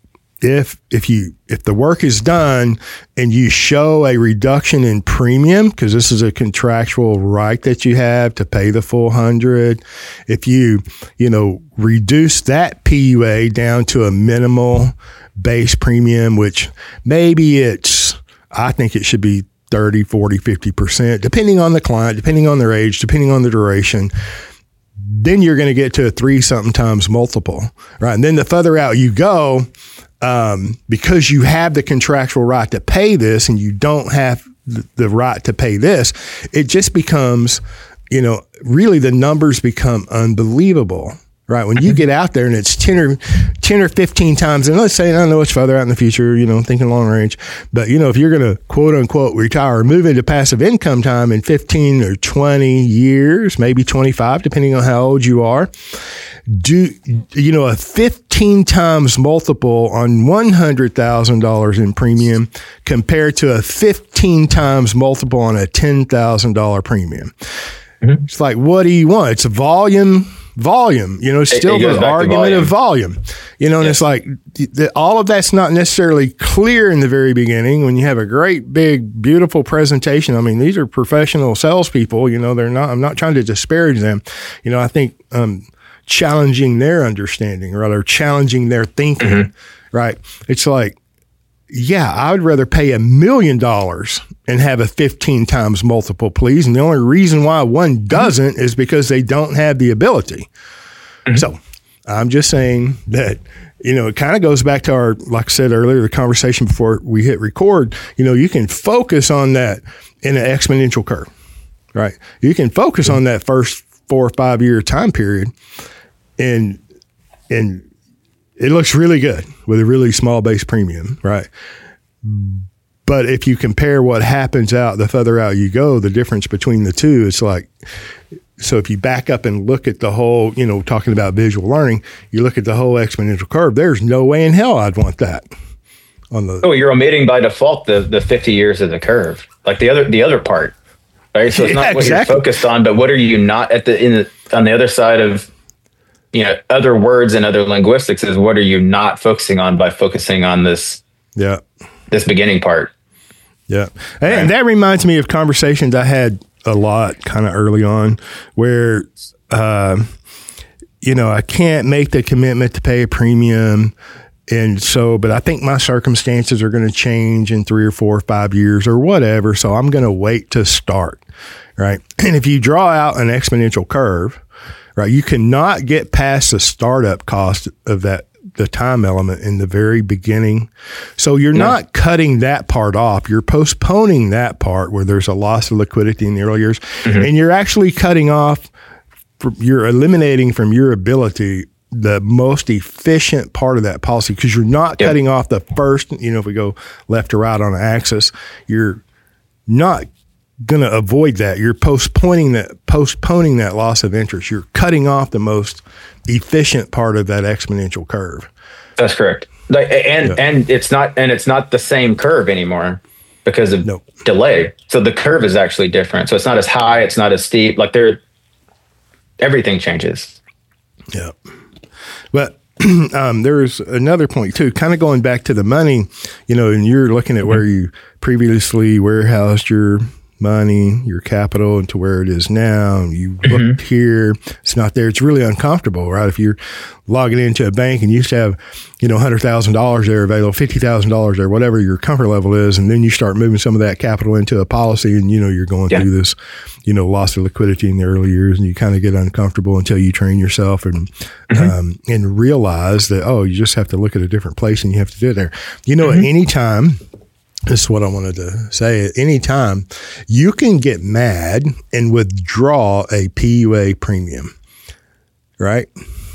if, if you, if the work is done and you show a reduction in premium, because this is a contractual right that you have to pay the full hundred, if you, you know, reduce that P U A down to a minimal base premium, which maybe it's, I think it should be thirty, forty, fifty percent, depending on the client, depending on their age, depending on the duration. then you're going to get to a three something times multiple, right? And then the further out you go, um, because you have the contractual right to pay this and you don't have the, the right to pay this, it just becomes, you know, really the numbers become unbelievable. Right. When you get out there and it's ten or ten or fifteen times, and let's say, I know it's further out in the future, you know, thinking long range, but you know, if you're going to quote unquote retire or move into passive income time in fifteen or twenty years, maybe twenty-five, depending on how old you are, do, you know, a fifteen times multiple on one hundred thousand dollars in premium compared to a fifteen times multiple on a ten thousand dollars premium. Mm-hmm. It's like, what do you want? It's a volume. Volume, you know, still it, it the argument of volume, you know, and yes. It's like the, all of that's not necessarily clear in the very beginning when you have a great, big, beautiful presentation. I mean, these are professional salespeople, you know, they're not, I'm not trying to disparage them. You know, I think um, challenging their understanding, or rather challenging their thinking, mm-hmm. right? It's like, yeah, I would rather pay a million dollars and have a fifteen times multiple, please. And the only reason why one doesn't mm-hmm. is because they don't have the ability. Mm-hmm. So I'm just saying that, you know, it kind of goes back to our, like I said earlier, the conversation before we hit record. You know, you can focus on that in an exponential curve, right? You can focus mm-hmm. on that first four or five year time period, and, and, it looks really good with a really small base premium, right? But if you compare what happens out, the further out you go, the difference between the two, it's like, so if you back up and look at the whole, you know, talking about visual learning, you look at the whole exponential curve, there's no way in hell I'd want that. On the Oh, you're omitting by default the, the fifty years of the curve, like the other, the other part, right? So it's not yeah, what exactly. you're focused on, but what are you not at the, in the, on the other side of, you know, other words and other linguistics is what are you not focusing on by focusing on this, yeah, this beginning part. Yeah. And right. that reminds me of conversations I had a lot kind of early on where, uh, you know, I can't make the commitment to pay a premium. And so, but I think my circumstances are going to change in three or four or five years or whatever. So I'm going to wait to start. Right. And if you draw out an exponential curve, right, you cannot get past the startup cost of that, the time element in the very beginning. So you're no. not cutting that part off. You're postponing that part where there's a loss of liquidity in the early years. Mm-hmm. And you're actually cutting off, you're eliminating from your ability the most efficient part of that policy, because you're not yep. cutting off the first, you know, if we go left to right on an axis, you're not going to avoid that. You're postponing that, postponing that loss of interest. You're cutting off the most efficient part of that exponential curve. That's correct. Like, and yeah. and it's not and it's not the same curve anymore because of nope. delay. So the curve is actually different. So it's not as high. It's not as steep. Like there, everything changes. Yeah, but um, there's another point too. Kind of going back to the money, you know, and you're looking at where you previously warehoused your money, your capital, into where it is now. And you mm-hmm. looked here, it's not there. It's really uncomfortable, right? If you're logging into a bank and you used to have, you know, one hundred thousand dollars there available, fifty thousand dollars there, whatever your comfort level is, and then you start moving some of that capital into a policy and, you know, you're going yeah. through this, you know, loss of liquidity in the early years, and you kind of get uncomfortable until you train yourself and mm-hmm. um, and realize that, oh, you just have to look at a different place and you have to do it there. You know, mm-hmm. at any time, this is what I wanted to say. At any time, you can get mad and withdraw a P U A premium, right?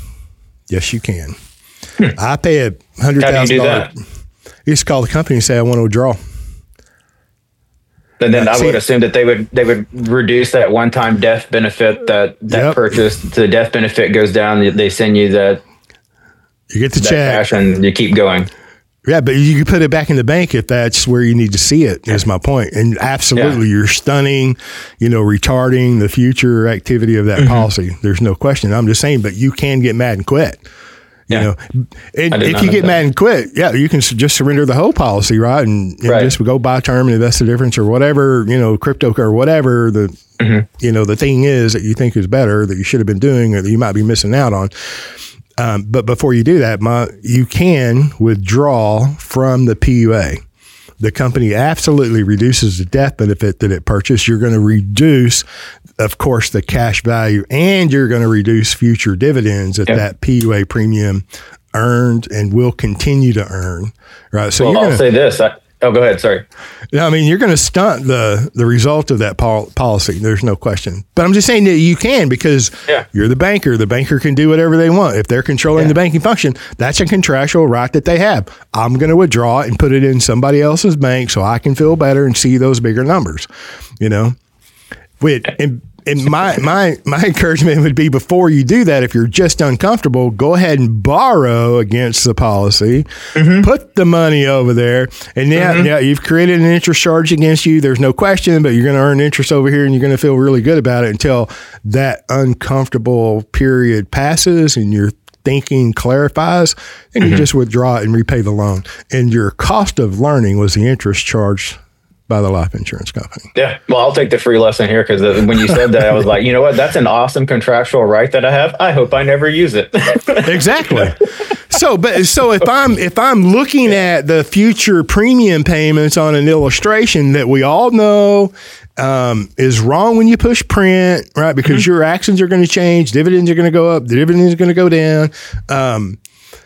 Yes, you can. Hmm. I pay a hundred thousand dollars. You just call the company and say, I want to withdraw. And then I would assume that they would they would reduce that one time death benefit that that yep. purchase. The death benefit goes down. They send you that. You get the that check, cash and you keep going. Yeah, but you can put it back in the bank if that's where you need to see it, is my point. And absolutely, yeah. you're stunning, you know, retarding the future activity of that mm-hmm. policy. There's no question. I'm just saying, but you can get mad and quit. You yeah. know, and if you get mad and quit, yeah, you can just surrender the whole policy, right? And, and right. just go buy term and invest the difference or whatever, you know, crypto or whatever the, mm-hmm. you know, the thing is that you think is better that you should have been doing or that you might be missing out on. Um, but before you do that, my, you can withdraw from the P U A. the company absolutely reduces the death benefit that it purchased. You're going to reduce, of course, the cash value, and you're going to reduce future dividends that yep. that P U A premium earned and will continue to earn. Right. So well, you're I'll gonna, say this. I, oh, go ahead. Sorry. I mean, you're going to stunt the the result of that pol- policy. There's no question. But I'm just saying that you can, because yeah. you're the banker. The banker can do whatever they want. If they're controlling yeah. the banking function, that's a contractual right that they have. I'm going to withdraw it and put it in somebody else's bank so I can feel better and see those bigger numbers. You know, with and, and my my my encouragement would be, before you do that, if you're just uncomfortable, go ahead and borrow against the policy, mm-hmm. put the money over there, and now, mm-hmm. now you've created an interest charge against you. There's no question, but you're going to earn interest over here, and you're going to feel really good about it until that uncomfortable period passes and your thinking clarifies, and mm-hmm. you just withdraw it and repay the loan. And your cost of learning was the interest charged by the life insurance company. Yeah. Well, I'll take the free lesson here, because when you said that, I was like, you know what? That's an awesome contractual right that I have. I hope I never use it. Exactly. So, but so if I'm if I'm looking at the future premium payments on an illustration that we all know um, is wrong when you push print, right? Because mm-hmm. your actions are going to change, dividends are going to go up, the dividends are going to go down. Um,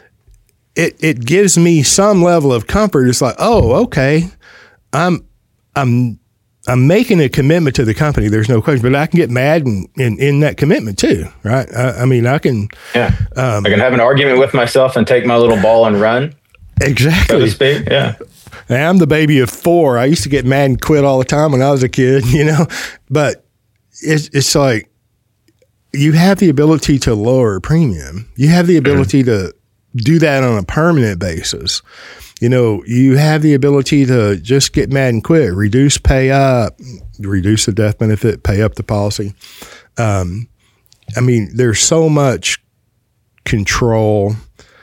it it gives me some level of comfort. It's like, oh, okay, I'm. I'm I'm making a commitment to the company. There's no question, but I can get mad in, in, in that commitment too, right? I, I mean, I can. Yeah, um, I can have an argument with myself and take my little ball and run. Exactly. So to speak. Yeah. I'm the baby of four. I used to get mad and quit all the time when I was a kid, you know. But it's it's like you have the ability to lower premium. You have the ability mm-hmm. to do that on a permanent basis. You know, you have the ability to just get mad and quit, reduce pay up, reduce the death benefit, pay up the policy. Um, I mean, there's so much control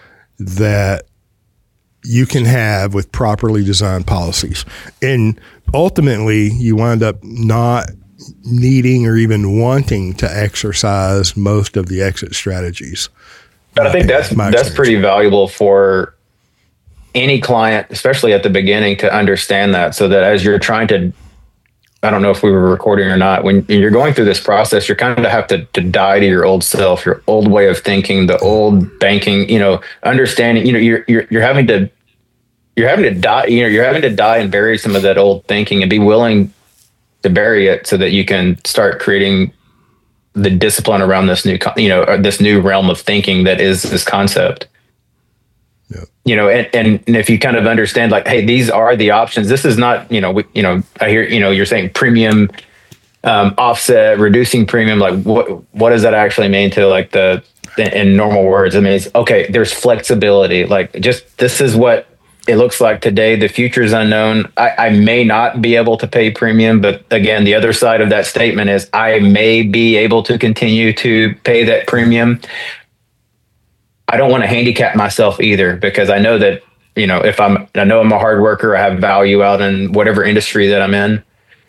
that you can have with properly designed policies. And ultimately, you wind up not needing or even wanting to exercise most of the exit strategies. But I think that's that's pretty valuable for any client, especially at the beginning, to understand that, so that as you're trying to, I don't know if we were recording or not, when you're going through this process, you're kind of have to, to die to your old self, your old way of thinking, the old banking, you know, understanding, you know, you're, you're, you're having to, you're having to die, you know, you're having to die and bury some of that old thinking and be willing to bury it so that you can start creating the discipline around this new, you know, this new realm of thinking that is this concept. Yeah. You know, and, and if you kind of understand, like, hey, these are the options. This is not, you know, we, you know, I hear, you know, you're saying premium um, offset, reducing premium. Like, what what does that actually mean to, like, the, the in normal words? I mean, it's okay. There's flexibility. Like, just this is what it looks like today. The future is unknown. I, I may not be able to pay premium, but again, the other side of that statement is I may be able to continue to pay that premium. I don't want to handicap myself either, because I know that, you know, if I'm, I know I'm a hard worker, I have value out in whatever industry that I'm in.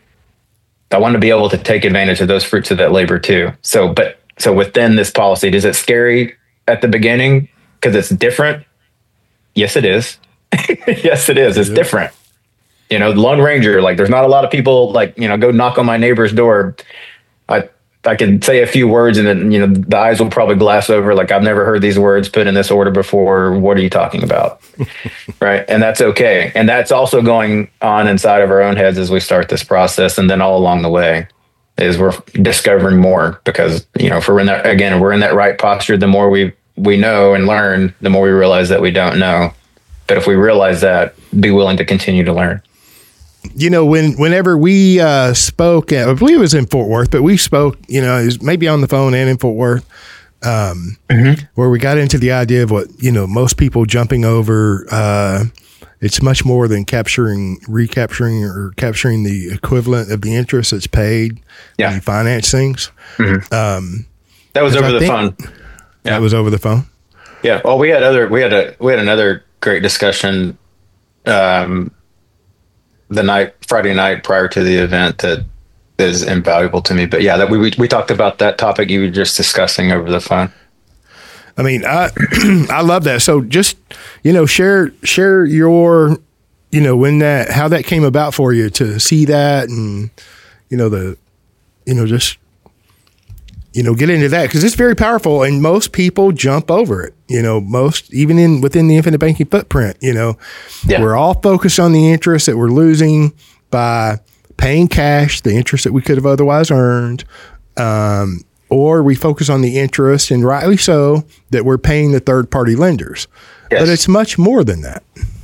I want to be able to take advantage of those fruits of that labor too. So, but so within this policy, is it scary at the beginning because it's different? Yes, it is. Yes, it is. It's yeah. different. You know, Lone Ranger, like, there's not a lot of people, like, you know, go knock on my neighbor's door. I, I can say a few words and then, you know, the eyes will probably glass over. Like, I've never heard these words put in this order before. What are you talking about? Right. And that's okay. And that's also going on inside of our own heads as we start this process. And then all along the way is we're discovering more, because, you know, if we're in that, again, we're in that right posture, the more we, we know and learn, the more we realize that we don't know. But if we realize that, be willing to continue to learn. You know, when whenever we uh, spoke, I believe it was in Fort Worth, but we spoke, you know, it was maybe on the phone and in Fort Worth, um, mm-hmm. where we got into the idea of what, you know, most people jumping over, uh, it's much more than capturing, recapturing or capturing the equivalent of the interest that's paid yeah. when you finance things. Mm-hmm. Um, that was over I the phone. Yeah. That was over the phone. Yeah. Well, we had other, we had a, we had another great discussion, um, the night, Friday night prior to the event that is invaluable to me. But yeah, that we, we, we talked about that topic you were just discussing over the phone. I mean, I, I love that. So just, you know, share, share your you know, when that, how that came about for you to see that and, you know, the, you know, just, you know, get into that because it's very powerful and most people jump over it. You know, most, even in within the infinite banking footprint, you know, yeah. we're all focused on the interest that we're losing by paying cash, the interest that we could have otherwise earned. Um, or we focus on the interest, and rightly so, that we're paying the third party lenders. Yes. But it's much more than that.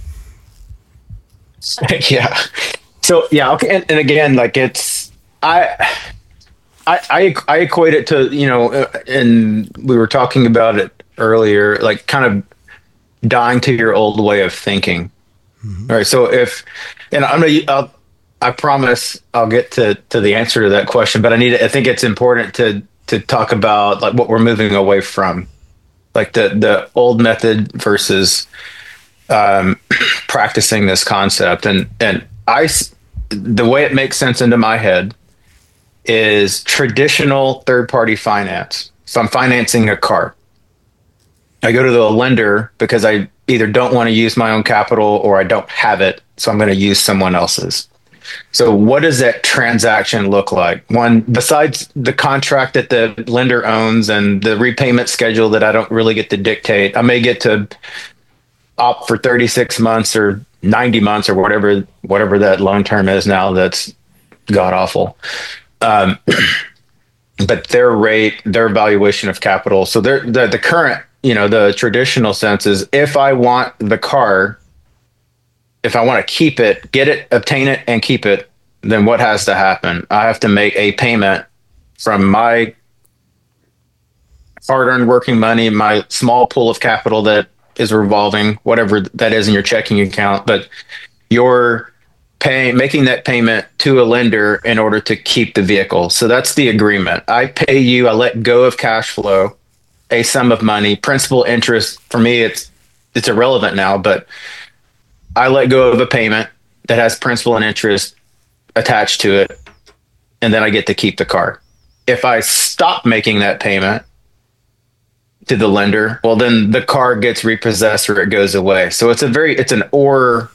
Yeah. So, yeah. Okay. And, and again, like it's, I, I, I, I equate it to, you know, uh, and we were talking about it earlier, like kind of dying to your old way of thinking. Mm-hmm. All right. So if, and I'm going to, I promise I'll get to, to the answer to that question, but I need, I think it's important to, to talk about like what we're moving away from, like the, the old method versus um, practicing this concept. And, and I, the way it makes sense into my head is traditional third-party finance. So I'm financing a car. I go to the lender because I either don't want to use my own capital or I don't have it. So I'm going to use someone else's. So what does that transaction look like? One, besides the contract that the lender owns and the repayment schedule that I don't really get to dictate, I may get to opt for thirty-six months or ninety months or whatever, whatever that loan term is now. That's god awful. Um, but their rate, their valuation of capital. So they're, the, the current, you know, the traditional sense is if I want the car, if I want to keep it, get it, obtain it, and keep it, then what has to happen? I have to make a payment from my hard-earned working money, my small pool of capital that is revolving, whatever that is in your checking account. But you're paying, making that payment to a lender in order to keep the vehicle. So that's the agreement. I pay you, I let go of cash flow, a sum of money, principal, interest. For me, it's it's irrelevant now, but I let go of a payment that has principal and interest attached to it, and then I get to keep the car. If I stop making that payment to the lender, well, then the car gets repossessed or it goes away. So it's a very, it's an or,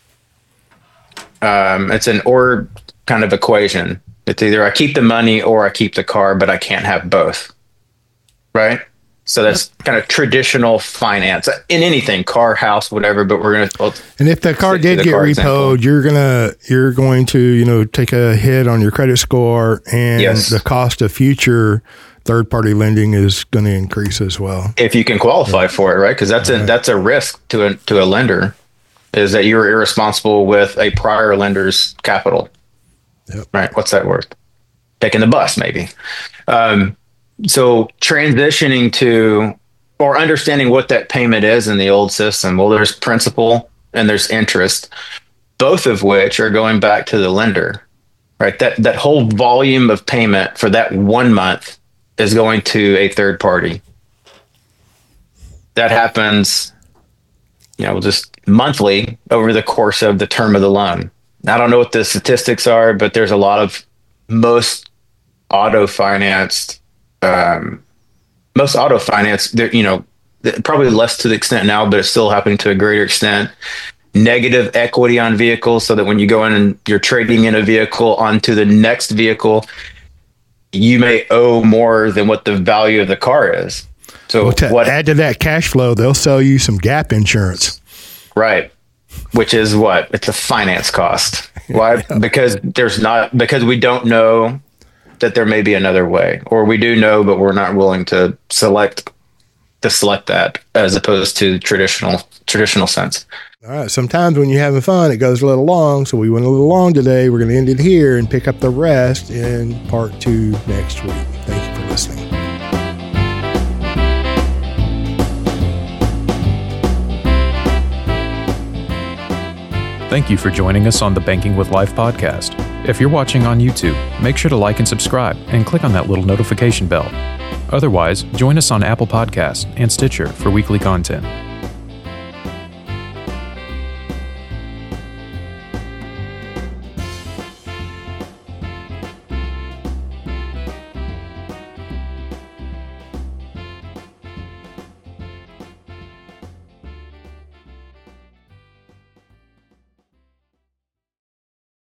um, it's an or kind of equation. It's either I keep the money or I keep the car, but I can't have both. Right? So that's kind of traditional finance in anything, car, house, whatever. But we're going to. Well, and if the car did the get car repoed, example. you're gonna you're going to you know take a hit on your credit score, and yes. the cost of future third party lending is going to increase as well. If you can qualify yeah. for it, right? Because that's right. a that's a risk to a to a lender, is that you're irresponsible with a prior lender's capital. Yep. Right? What's that worth? Taking the bus, maybe. Um, So transitioning to or understanding what that payment is in the old system. Well, there's principal and there's interest, both of which are going back to the lender, right? That that whole volume of payment for that one month is going to a third party. That happens, you know, just monthly over the course of the term of the loan. I don't know what the statistics are, but there's a lot of most auto financed Um, most auto finance, you know, probably less to the extent now, but it's still happening to a greater extent. Negative equity on vehicles, so that when you go in and you're trading in a vehicle onto the next vehicle, you may owe more than what the value of the car is. So well, to what add to that cash flow, they'll sell you some gap insurance. Right. Which is what? It's a finance cost. Why? Yeah. Because there's not, because we don't know that there may be another way, or we do know, but we're not willing to select to select that as opposed to traditional traditional sense. All right. Sometimes when you're having fun, it goes a little long. So we went a little long today. We're going to end it here and pick up the rest in part two next week. Thank you for listening. Thank you for joining us on the Banking with Life podcast. If you're watching on YouTube, make sure to like and subscribe and click on that little notification bell. Otherwise, join us on Apple Podcasts and Stitcher for weekly content.